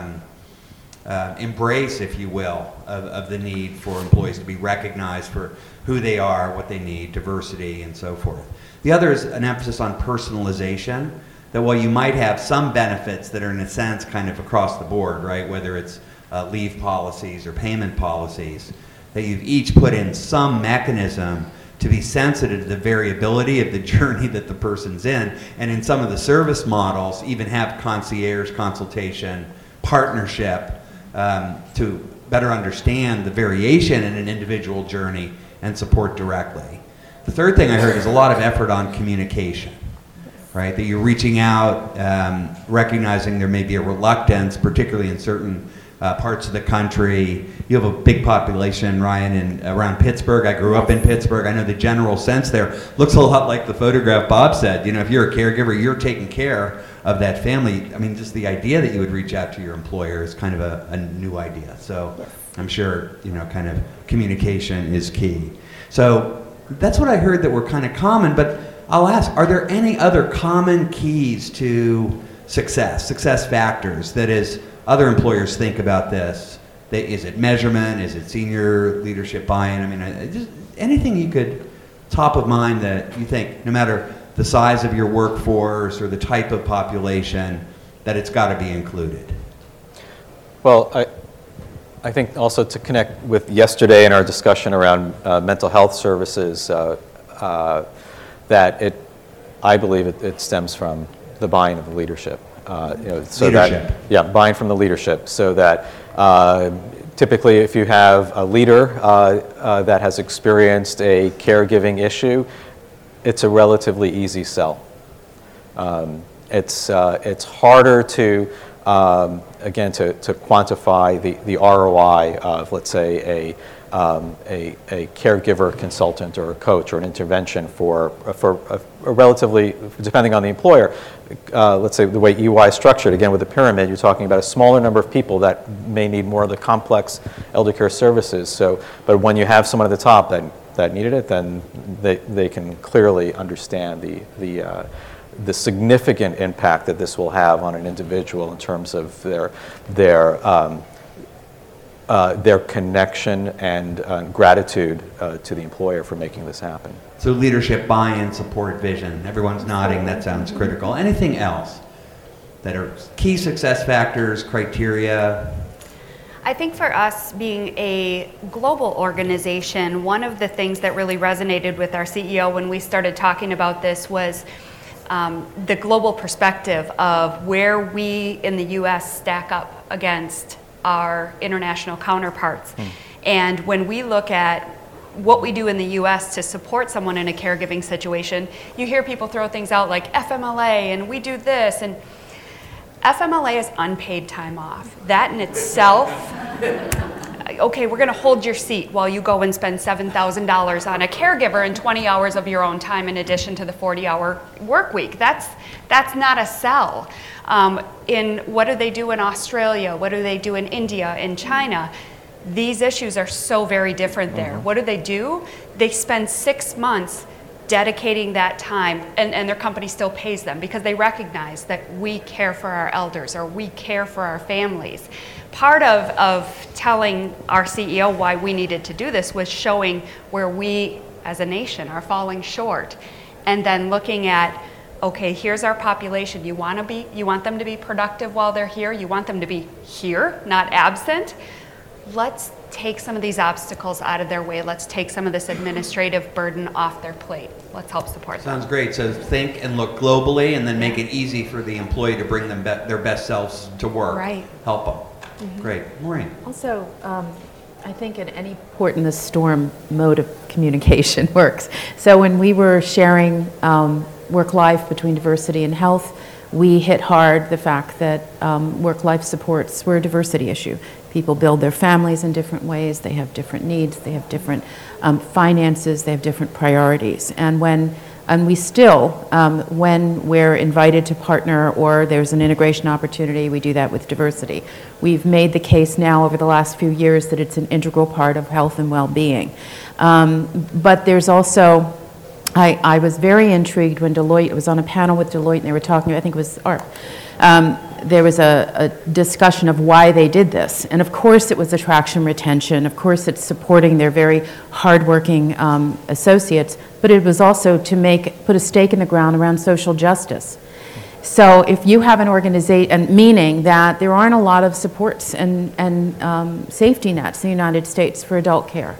of embrace, if you will, of the need for employees to be recognized for who they are, what they need, diversity, and so forth. The other is an emphasis on personalization, that while you might have some benefits that are in a sense kind of across the board, right, whether it's leave policies or payment policies, that you've each put in some mechanism to be sensitive to the variability of the journey that the person's in, and in some of the service models even have concierge consultation, partnership, to better understand the variation in an individual journey and support directly. The third thing I heard is a lot of effort on communication, right? That you're reaching out, recognizing there may be a reluctance, particularly in certain parts of the country. You have a big population, Ryan, around Pittsburgh. I grew up in Pittsburgh. I know the general sense there looks a lot like the photograph Bob said. If you're a caregiver, you're taking care of that family. I mean, just the idea that you would reach out to your employer is kind of a new idea. So I'm sure, kind of communication is key. So that's what I heard that were kind of common, but I'll ask, are there any other common keys to success factors? That is, other employers think about this. Is it measurement? Is it senior leadership buy-in? I mean, just anything you could top of mind that you think, no matter the size of your workforce or the type of population, that it's got to be included. Well, I think also to connect with yesterday in our discussion around mental health services, that I believe it stems from the buy-in of the leadership. Buy-in from the leadership, so that typically if you have a leader that has experienced a caregiving issue, it's a relatively easy sell. It's harder to again to quantify the ROI of, let's say, a caregiver consultant or a coach or an intervention for a relatively, depending on the employer, let's say the way EY is structured, again with the pyramid, you're talking about a smaller number of people that may need more of the complex elder care services. So, but when you have someone at the top that needed it, then they can clearly understand the significant impact that this will have on an individual in terms of their connection and gratitude to the employer for making this happen. So leadership, buy-in, support, vision. Everyone's nodding. That sounds critical. Anything else that are key success factors, criteria? I think for us, being a global organization, one of the things that really resonated with our CEO when we started talking about this was the global perspective of where we in the U.S. stack up against our international counterparts. And when we look at what we do in the U.S. to support someone in a caregiving situation, you hear people throw things out like FMLA and we do this, and FMLA is unpaid time off. That in itself okay, we're going to hold your seat while you go and spend $7,000 on a caregiver and 20 hours of your own time in addition to the 40-hour work week. That's not a sell. What do they do in Australia? What do they do in India, in China? These issues are so very different there. What do? They spend 6 months dedicating that time, and their company still pays them because they recognize that we care for our elders or we care for our families. Part of telling our CEO why we needed to do this was showing where we as a nation are falling short, and then looking at, okay, here's our population. You want them to be productive while they're here. You want them to be here, not absent. Let's take some of these obstacles out of their way. Let's take some of this administrative burden off their plate. Let's help support them. Sounds great. So think and look globally, and then make it easy for the employee to bring them their best selves to work. Right. Help them. Great. Maureen. Also, I think at any port in the storm, mode of communication works. So when we were sharing work-life between diversity and health, we hit hard the fact that work-life supports were a diversity issue. People build their families in different ways. They have different needs. They have different finances. They have different priorities. And when we're invited to partner or there's an integration opportunity, we do that with diversity. We've made the case now over the last few years that it's an integral part of health and well-being. But there's also, I was very intrigued when Deloitte, I was on a panel with Deloitte and they were talking, I think it was ARP, there was a discussion of why they did this. And of course it was attraction retention. Of course it's supporting their very hardworking associates, but it was also to put a stake in the ground around social justice. So if you have an organization, meaning that there aren't a lot of supports and safety nets in the United States for adult care.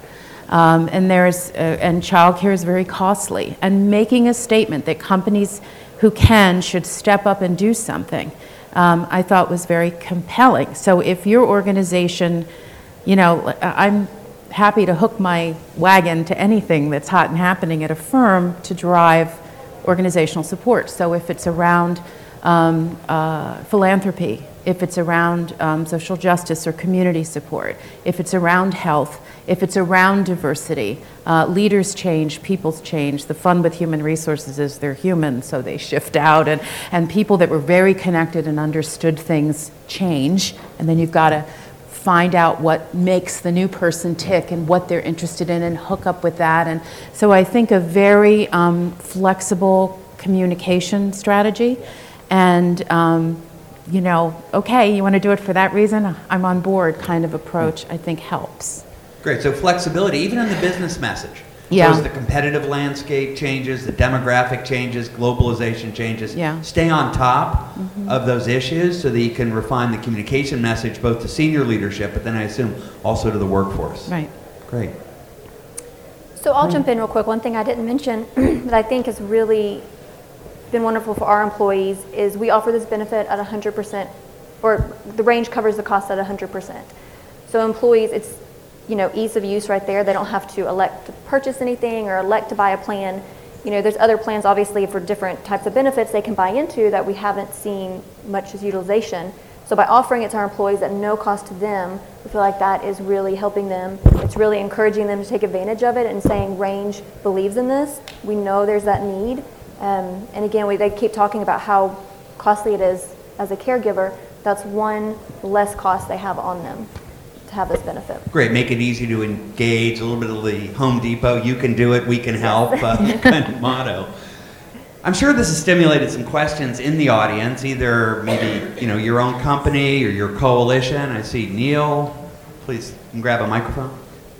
And child care is very costly. And making a statement that companies who should step up and do something, I thought was very compelling. So if your organization, I'm happy to hook my wagon to anything that's hot and happening at a firm to drive organizational support. So if it's around philanthropy, if it's around social justice or community support, if it's around health, if it's around diversity, leaders change, peoples change. The fun with human resources is they're human, so they shift out, and people that were very connected and understood things change, and then you've got to find out what makes the new person tick and what they're interested in and hook up with that. And so I think a very flexible communication strategy and okay, you want to do it for that reason? I'm on board kind of approach, I think helps. Great. So flexibility, even in the business message. Yeah. So as the competitive landscape changes, the demographic changes, globalization changes, stay on top of those issues so that you can refine the communication message both to senior leadership, but then I assume also to the workforce. Right. Great. So I'll jump in real quick. One thing I didn't mention that I think has really been wonderful for our employees is we offer this benefit at 100%, or the range covers the cost at 100%. So employees, it's ease of use right there. They don't have to elect to purchase anything or elect to buy a plan. There's other plans obviously for different types of benefits they can buy into that we haven't seen much as utilization. So by offering it to our employees at no cost to them, we feel like that is really helping them. It's really encouraging them to take advantage of it and saying Range believes in this. We know there's that need. And again, they keep talking about how costly it is as a caregiver. That's one less cost they have on them to have this benefit. Great. Make it easy to engage, a little bit of the Home Depot, you can do it, we can help kind of motto. I'm sure this has stimulated some questions in the audience, either maybe your own company or your coalition. I see Neil. Please, you can grab a microphone.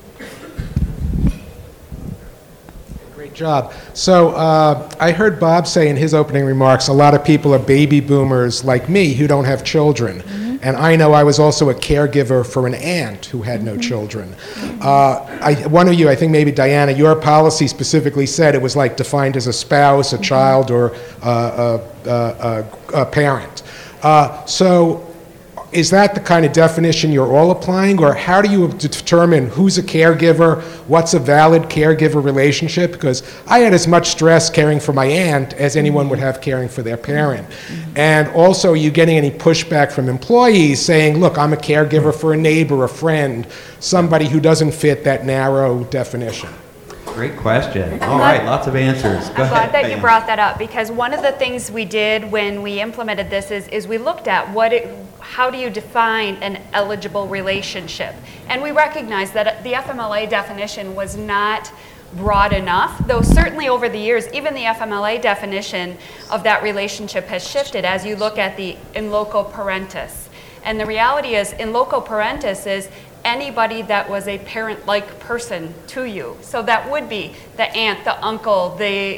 Great job. So I heard Bob say in his opening remarks, a lot of people are baby boomers like me who don't have children. And I know I was also a caregiver for an aunt who had no children. One of you, I think maybe Diana, your policy specifically said it was like defined as a spouse, a child, or a parent. So is that the kind of definition you're all applying, or how do you determine who's a caregiver, what's a valid caregiver relationship? Because I had as much stress caring for my aunt as anyone would have caring for their parent. And also, are you getting any pushback from employees saying, look, I'm a caregiver for a neighbor, a friend, somebody who doesn't fit that narrow definition? Great question. All right, lots of answers. Go I'm ahead. glad that you brought that up, because one of the things we did when we implemented this is we looked at how do you define an eligible relationship? And we recognized that the FMLA definition was not broad enough, though certainly over the years, even the FMLA definition of that relationship has shifted as you look at the in loco parentis. And the reality is, in loco parentis is anybody that was a parent-like person to you. So that would be the aunt, the uncle,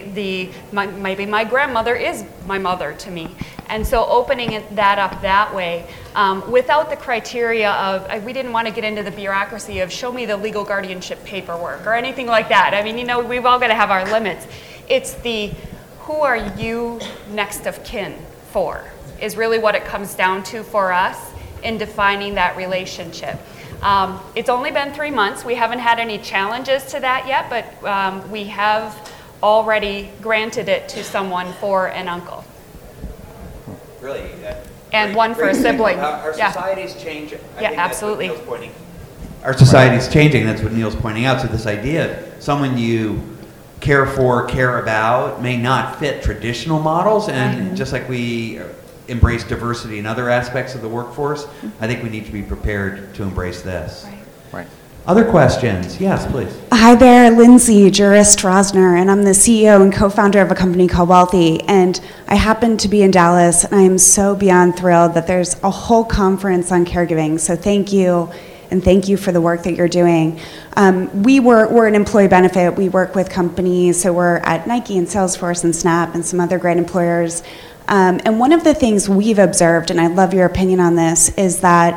maybe my grandmother is my mother to me. And so opening that up that way, without the criteria of, we didn't want to get into the bureaucracy of show me the legal guardianship paperwork or anything like that. I mean, we've all got to have our limits. It's who are you next of kin for, is really what it comes down to for us in defining that relationship. It's only been 3 months. We haven't had any challenges to that yet, but we have already granted it to someone for an uncle. Really? And one for a sibling. Our society's changing. Yeah, absolutely. Our society's changing. That's what Neil's pointing out. So this idea of someone you care for, care about, may not fit traditional models, and just like we embrace diversity in other aspects of the workforce, I think we need to be prepared to embrace this. Right. Other questions? Yes, please. Hi there, Lindsay Jurist Rosner, and I'm the CEO and co-founder of a company called Wealthy, and I happen to be in Dallas, and I am so beyond thrilled that there's a whole conference on caregiving, so thank you, and thank you for the work that you're doing. We're an employee benefit. We work with companies, so we're at Nike and Salesforce and Snap and some other great employers. And one of the things we've observed, and I'd love your opinion on this, is that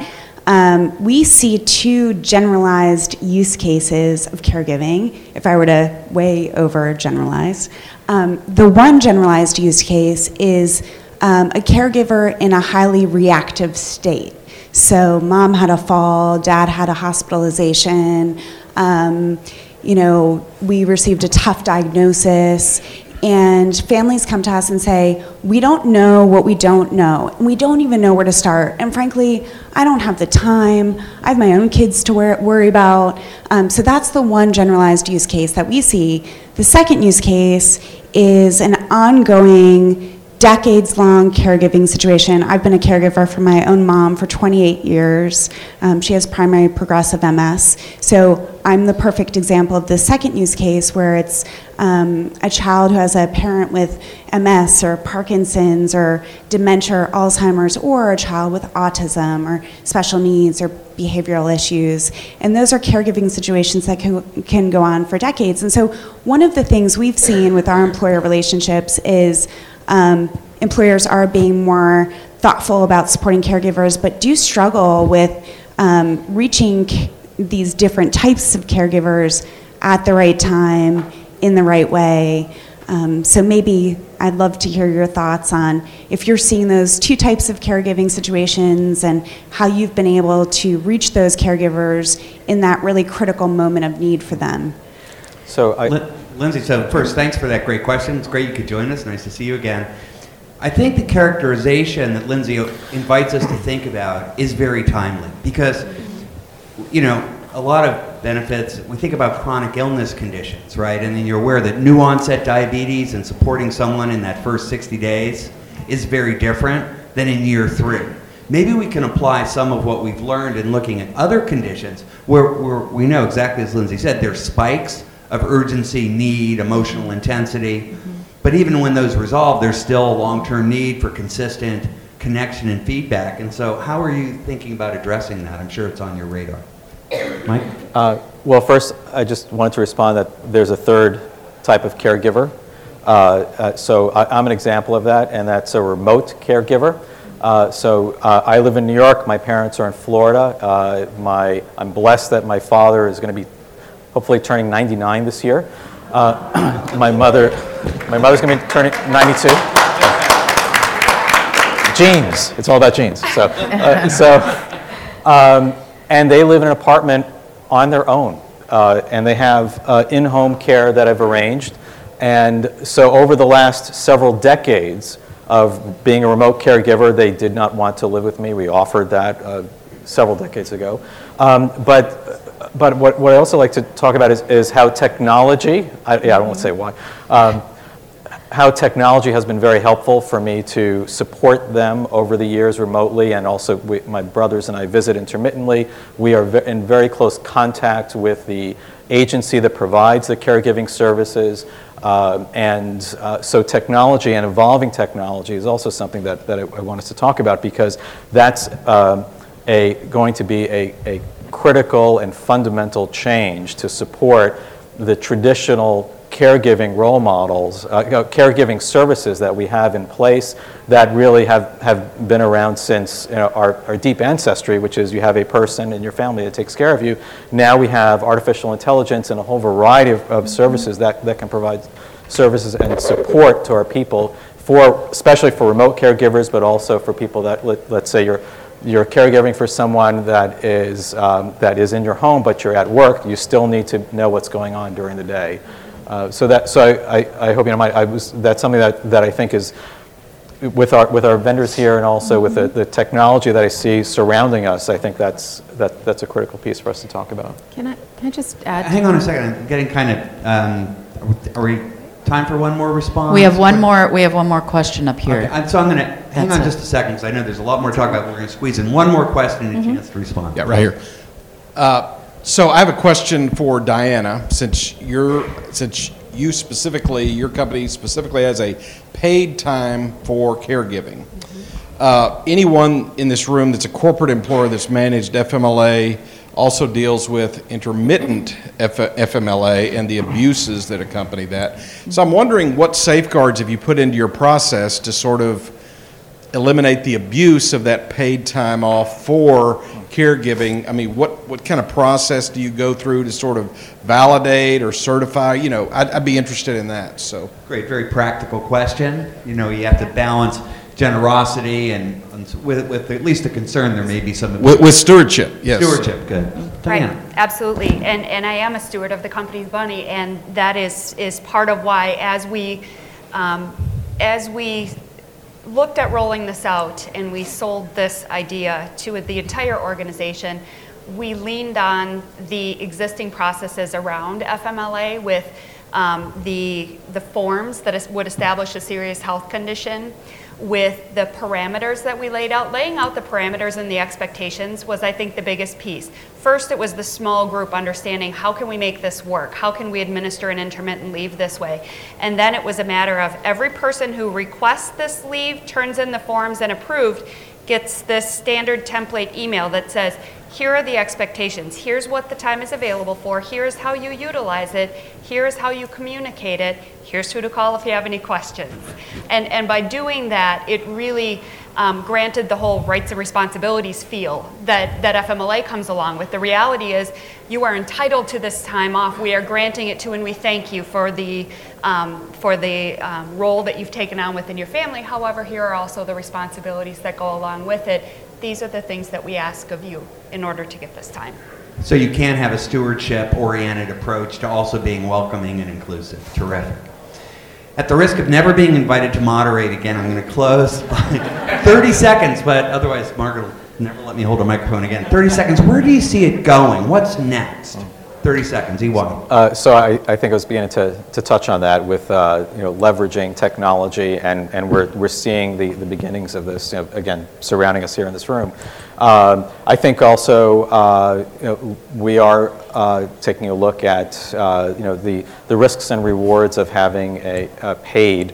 we see two generalized use cases of caregiving, if I were to way overgeneralize. The one generalized use case is a caregiver in a highly reactive state. So mom had a fall, dad had a hospitalization, we received a tough diagnosis, and families come to us and say, we don't know what we don't know. And we don't even know where to start. And frankly, I don't have the time. I have my own kids to worry about. So that's the one generalized use case that we see. The second use case is an ongoing, decades-long caregiving situation. I've been a caregiver for my own mom for 28 years. She has primary progressive MS. So I'm the perfect example of the second use case where it's a child who has a parent with MS or Parkinson's or dementia or Alzheimer's, or a child with autism or special needs or behavioral issues. And those are caregiving situations that can go on for decades. And so one of the things we've seen with our employer relationships is employers are being more thoughtful about supporting caregivers, but do struggle with reaching these different types of caregivers at the right time, in the right way. So maybe I'd love to hear your thoughts on if you're seeing those two types of caregiving situations and how you've been able to reach those caregivers in that really critical moment of need for them. So Lindsay, so first, thanks for that great question. It's great you could join us. Nice to see you again. I think the characterization that Lindsay invites us to think about is very timely because, a lot of benefits, we think about chronic illness conditions, right? And then you're aware that new onset diabetes and supporting someone in that first 60 days is very different than in year 3. Maybe we can apply some of what we've learned in looking at other conditions where we know exactly as Lindsay said, there's spikes of urgency, need, emotional intensity. But even when those resolve, there's still a long-term need for consistent connection and feedback. And so how are you thinking about addressing that? I'm sure it's on your radar. Mike? Well, first, I just wanted to respond that there's a third type of caregiver. So I'm an example of that, and that's a remote caregiver. So I live in New York. My parents are in Florida. I'm blessed that my father is going to be hopefully turning 99 this year. My mother's going to be turning 92. Genes. It's all about genes. And they live in an apartment on their own. And they have in-home care that I've arranged. And so over the last several decades of being a remote caregiver, they did not want to live with me. We offered that several decades ago. But what I also like to talk about is how technology, I don't want to say why, how technology has been very helpful for me to support them over the years remotely, and also my brothers and I visit intermittently. We are in very close contact with the agency that provides the caregiving services, so technology and evolving technology is also something that I want us to talk about, because that's going to be a critical and fundamental change to support the traditional caregiving role models, caregiving services that we have in place that really have been around since our deep ancestry, which is you have a person in your family that takes care of you. Now we have artificial intelligence and a whole variety of services that can provide services and support to our people, especially for remote caregivers, but also for people that, let's say you're caregiving for someone that is in your home, but you're at work. You still need to know what's going on during the day. So I hope you don't mind. That's something that I think is with our vendors here, and also with the technology that I see surrounding us. I think that's a critical piece for us to talk about. Can I just add? Hang on a second. I'm getting kind of. Are we time for one more response? We have one more question up here. Okay, so I'm going to hang on just a second, because I know there's a lot more to talk about. We're going to squeeze in one more question and a chance to respond. Yeah, right here. So I have a question for Diana, since you specifically, your company specifically has a paid time for caregiving. Anyone in this room that's a corporate employer that's managed FMLA also deals with intermittent FMLA and the abuses that accompany that. So I'm wondering, what safeguards have you put into your process to sort of eliminate the abuse of that paid time off for caregiving? I mean, what kind of process do you go through to sort of validate or certify? I'd be interested in that. So great, very practical question. You have to balance generosity and with at least the concern there may be some with stewardship. Yes, stewardship. Good. Right, absolutely. And I am a steward of the company's money, and that is part of why as we looked at rolling this out and we sold this idea to the entire organization, we leaned on the existing processes around FMLA with the forms that would establish a serious health condition, with the parameters that we laid out. Laying out the parameters and the expectations was, I think, the biggest piece. First, it was the small group understanding, how can we make this work? How can we administer an intermittent leave this way? And then it was a matter of every person who requests this leave, turns in the forms and approved, gets this standard template email that says, here are the expectations. Here's what the time is available for. Here's how you utilize it. Here's how you communicate it. Here's who to call if you have any questions. And by doing that, it really granted the whole rights and responsibilities feel that FMLA comes along with. The reality is you are entitled to this time off. We are granting it to, and we thank you for the role that you've taken on within your family. However, here are also the responsibilities that go along with it. These are the things that we ask of you in order to get this time. So you can have a stewardship-oriented approach to also being welcoming and inclusive. Terrific. At the risk of never being invited to moderate again, I'm going to close by 30 seconds, but otherwise Margaret will never let me hold a microphone again. 30 seconds. Where do you see it going? What's next? 30 seconds. E1. So I think I was beginning to touch on that with leveraging technology, and we're seeing the beginnings of this, again, surrounding us here in this room. I think also we are taking a look at the risks and rewards of having a paid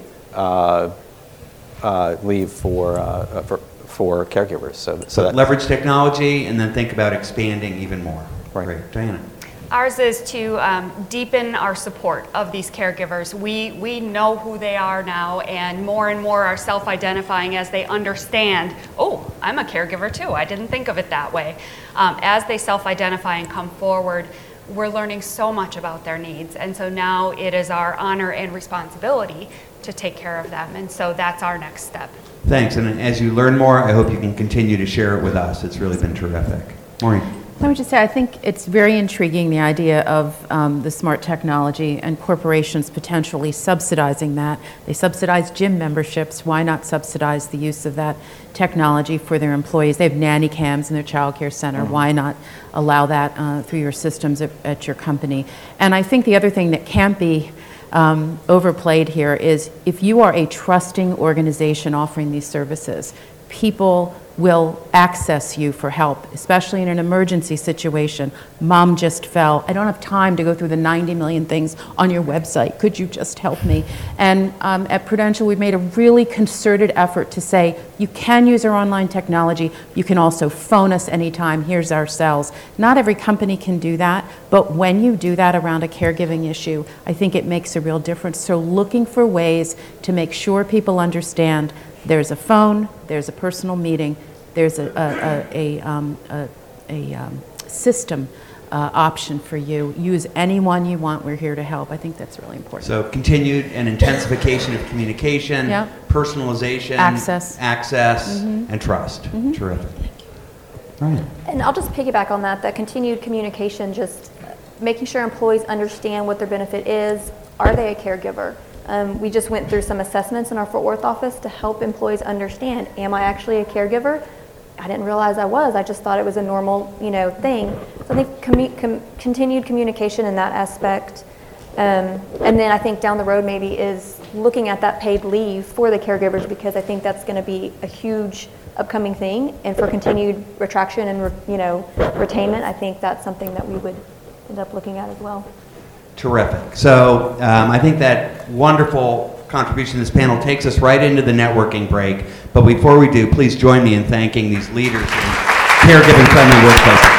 leave for caregivers. So that leverage technology and then think about expanding even more. Right. Great. Diana. Ours is to deepen our support of these caregivers. We know who they are now, and more are self-identifying as they understand, oh, I'm a caregiver too. I didn't think of it that way. As they self-identify and come forward, we're learning so much about their needs. And so now it is our honor and responsibility to take care of them. And so that's our next step. Thanks, and as you learn more, I hope you can continue to share it with us. It's really been terrific. Maureen. Let me just say, I think it's very intriguing, the idea of the smart technology and corporations potentially subsidizing that. They subsidize gym memberships. Why not subsidize the use of that technology for their employees? They have nanny cams in their child care center. Why not allow that through your systems at your company? And I think the other thing that can't be overplayed here is if you are a trusting organization offering these services, people will access you for help, especially in an emergency situation. Mom just fell. I don't have time to go through the 90 million things on your website. Could you just help me? And at Prudential, we've made a really concerted effort to say, you can use our online technology. You can also phone us anytime. Here's our cells. Not every company can do that, but when you do that around a caregiving issue, I think it makes a real difference. So looking for ways to make sure people understand there's a phone, there's a personal meeting, there's a system option for you. Use any one you want. We're here to help. I think that's really important. So continued and intensification of communication, personalization, access, and trust. Terrific. Right. And I'll just piggyback on that continued communication, just making sure employees understand what their benefit is. Are they a caregiver? We just went through some assessments in our Fort Worth office to help employees understand, am I actually a caregiver? I didn't realize I was. I just thought it was a normal, thing. So I think continued communication in that aspect. And then I think down the road maybe is looking at that paid leave for the caregivers, because I think that's going to be a huge upcoming thing. And for continued retraction and, retainment, I think that's something that we would end up looking at as well. Terrific. So I think that wonderful contribution to this panel takes us right into the networking break. But before we do, please join me in thanking these leaders in caregiving-friendly workplaces.